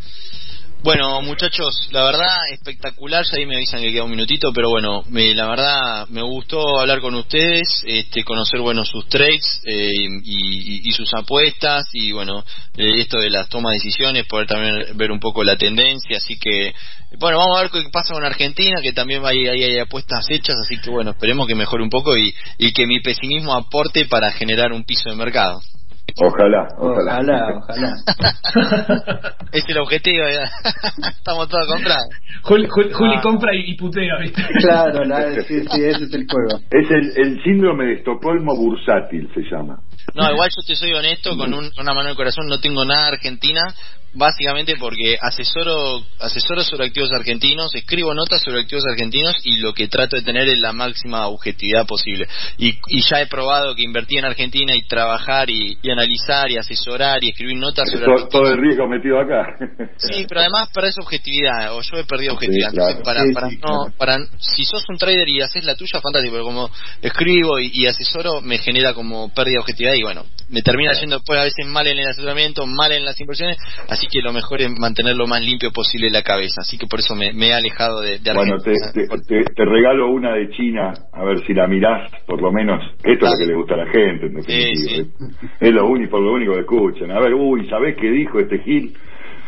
Bueno, muchachos, la verdad espectacular, ya ahí me avisan que queda un minutito, pero bueno, me, la verdad me gustó hablar con ustedes, este, conocer bueno sus trades eh, y, y, y sus apuestas y bueno, eh, esto de las tomas de decisiones, poder también ver un poco la tendencia, así que bueno, vamos a ver qué pasa con Argentina, que también hay, hay, hay apuestas hechas, así que bueno, esperemos que mejore un poco y, y que mi pesimismo aporte para generar un piso de mercado. Ojalá, ojalá. Ojalá, ojalá. Es el objetivo, ya. Estamos todos comprados. Juli, Juli, Ah. Juli compra y, y putea, ¿viste? Claro, la, sí, sí, ese es el juego. Es el, el síndrome de Estocolmo bursátil, se llama. No, igual yo te soy honesto, con un- una mano en el corazón, no tengo nada de Argentina, básicamente porque asesoro asesoro sobre activos argentinos, escribo notas sobre activos argentinos y lo que trato de tener es la máxima objetividad posible. Y, y ya he probado que invertir en Argentina y trabajar y, y analizar y asesorar y escribir notas sobre Todo, Argentina. todo el riesgo metido acá. Sí, pero además perdés objetividad, o yo he perdido objetividad. Sí, claro. Entonces, para, Sí, para sí, no, claro. para, si sos un trader y haces la tuya, fantástico, pero como escribo y, y asesoro, me genera como pérdida de objetividad y bueno, me termina yendo después a veces mal en el asesoramiento, mal en las inversiones, así que lo mejor es mantener lo más limpio posible la cabeza, así que por eso me, me he alejado de, de Bueno, te, Argentina. te, te- te regalo una de China, a ver si la mirás, por lo menos. Esto es lo que le gusta a la gente, en definitiva. Sí, Es lo único, lo único que escuchan. A ver, uy, ¿sabés qué dijo este Gil?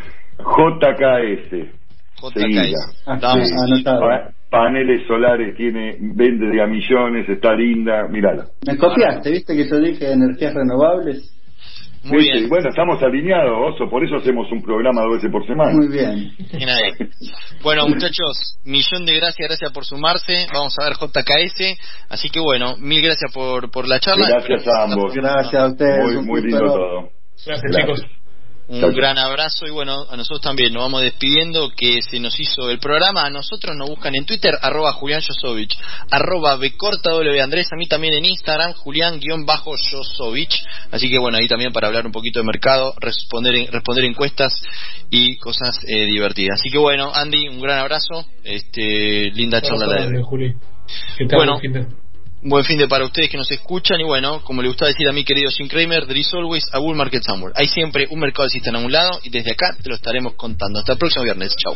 J K S. J K S. Seguila. Ah, sí, anotado. Pa- paneles solares, tiene, vende de a millones, está linda, mírala. Me copiaste, ¿viste que yo dije energías renovables? Muy ¿Viste? bien. Bueno, estamos alineados, Oso, por eso hacemos un programa dos veces por semana. Muy bien. Bien ahí. Bueno, muchachos, millón de gracias, gracias por sumarse. Vamos a ver J K S. Así que bueno, mil gracias por, por la charla. Gracias a ambos. Gracias a ustedes. Muy, un muy gusto. lindo todo. Gracias, chicos. Un Chau, chau. gran abrazo y bueno, a nosotros también nos vamos despidiendo que se nos hizo el programa. A nosotros nos buscan en Twitter, arroba Julián Josovich, arroba Becorta W Andrés, a mí también en Instagram, Julián guión bajo Josovich. Así que bueno, ahí también para hablar un poquito de mercado, responder responder encuestas y cosas eh, divertidas. Así que bueno, Andy, un gran abrazo, este linda charla la de Bien, hoy. Juli. Que tal, Bueno. buen fin de- Un buen fin de para ustedes que nos escuchan y bueno, como le gusta decir a mi querido Jim Cramer, there is always a bull market somewhere. Hay siempre un mercado alcista en algún lado y desde acá te lo estaremos contando. Hasta el próximo viernes. Chau.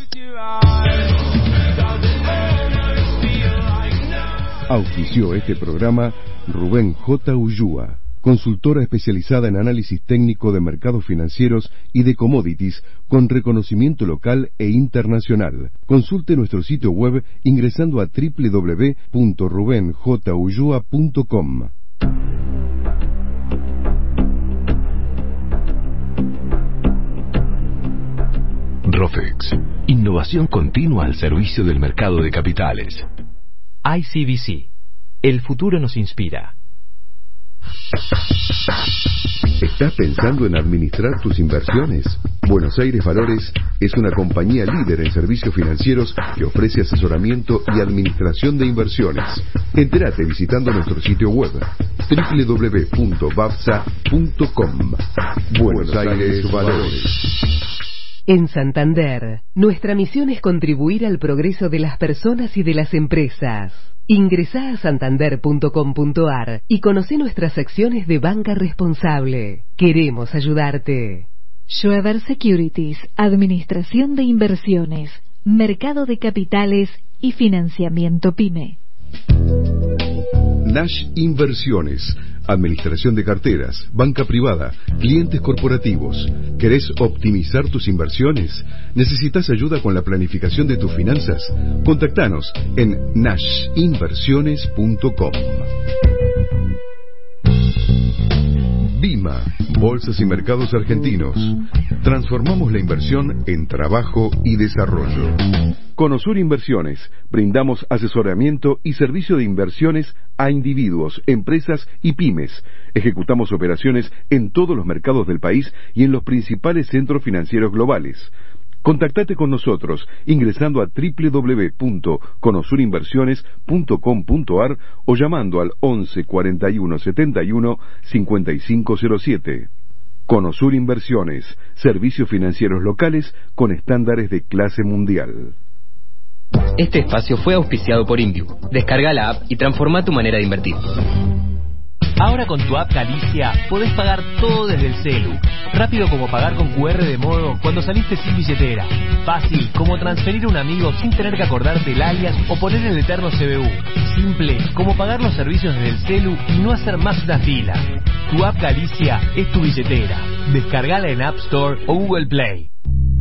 Auspició este programa Rubén J. Ullúa, consultora especializada en análisis técnico de mercados financieros y de commodities con reconocimiento local e internacional. Consulte nuestro sitio web ingresando a doble u doble u doble u punto ruben j ullúa punto com. Rofex, innovación continua al servicio del mercado de capitales. I C B C. El futuro nos inspira. ¿Estás pensando en administrar tus inversiones? Buenos Aires Valores es una compañía líder en servicios financieros que ofrece asesoramiento y administración de inversiones. Entérate visitando nuestro sitio web doble u doble u doble u punto babsa punto com. Buenos Aires Valores. En Santander, nuestra misión es contribuir al progreso de las personas y de las empresas. Ingresá a santander punto com punto ar y conoce nuestras acciones de banca responsable. Queremos ayudarte. Schweber Securities, Administración de Inversiones, Mercado de Capitales y Financiamiento PYME. Nash Inversiones, administración de carteras, banca privada, clientes corporativos. ¿Querés optimizar tus inversiones? ¿Necesitas ayuda con la planificación de tus finanzas? Contactanos en nash inversiones punto com. Bima, Bolsas y Mercados Argentinos. Transformamos la inversión en trabajo y desarrollo. Conosur Inversiones, brindamos asesoramiento y servicio de inversiones a individuos, empresas y pymes. Ejecutamos operaciones en todos los mercados del país y en los principales centros financieros globales. Contactate con nosotros ingresando a doble u doble u doble u punto conosur inversiones punto com punto ar o llamando al once cuarenta y uno setenta y uno cincuenta y cinco cero siete. Conosur Inversiones, servicios financieros locales con estándares de clase mundial. Este espacio fue auspiciado por Inviu. Descarga la app y transforma tu manera de invertir. Ahora con tu app Galicia podés pagar todo desde el celu. Rápido como pagar con Q R de modo cuando saliste sin billetera. Fácil como transferir a un amigo sin tener que acordarte el alias o poner el eterno C B U. Simple como pagar los servicios desde el celu y no hacer más una fila. Tu app Galicia es tu billetera. Descargala en App Store o Google Play.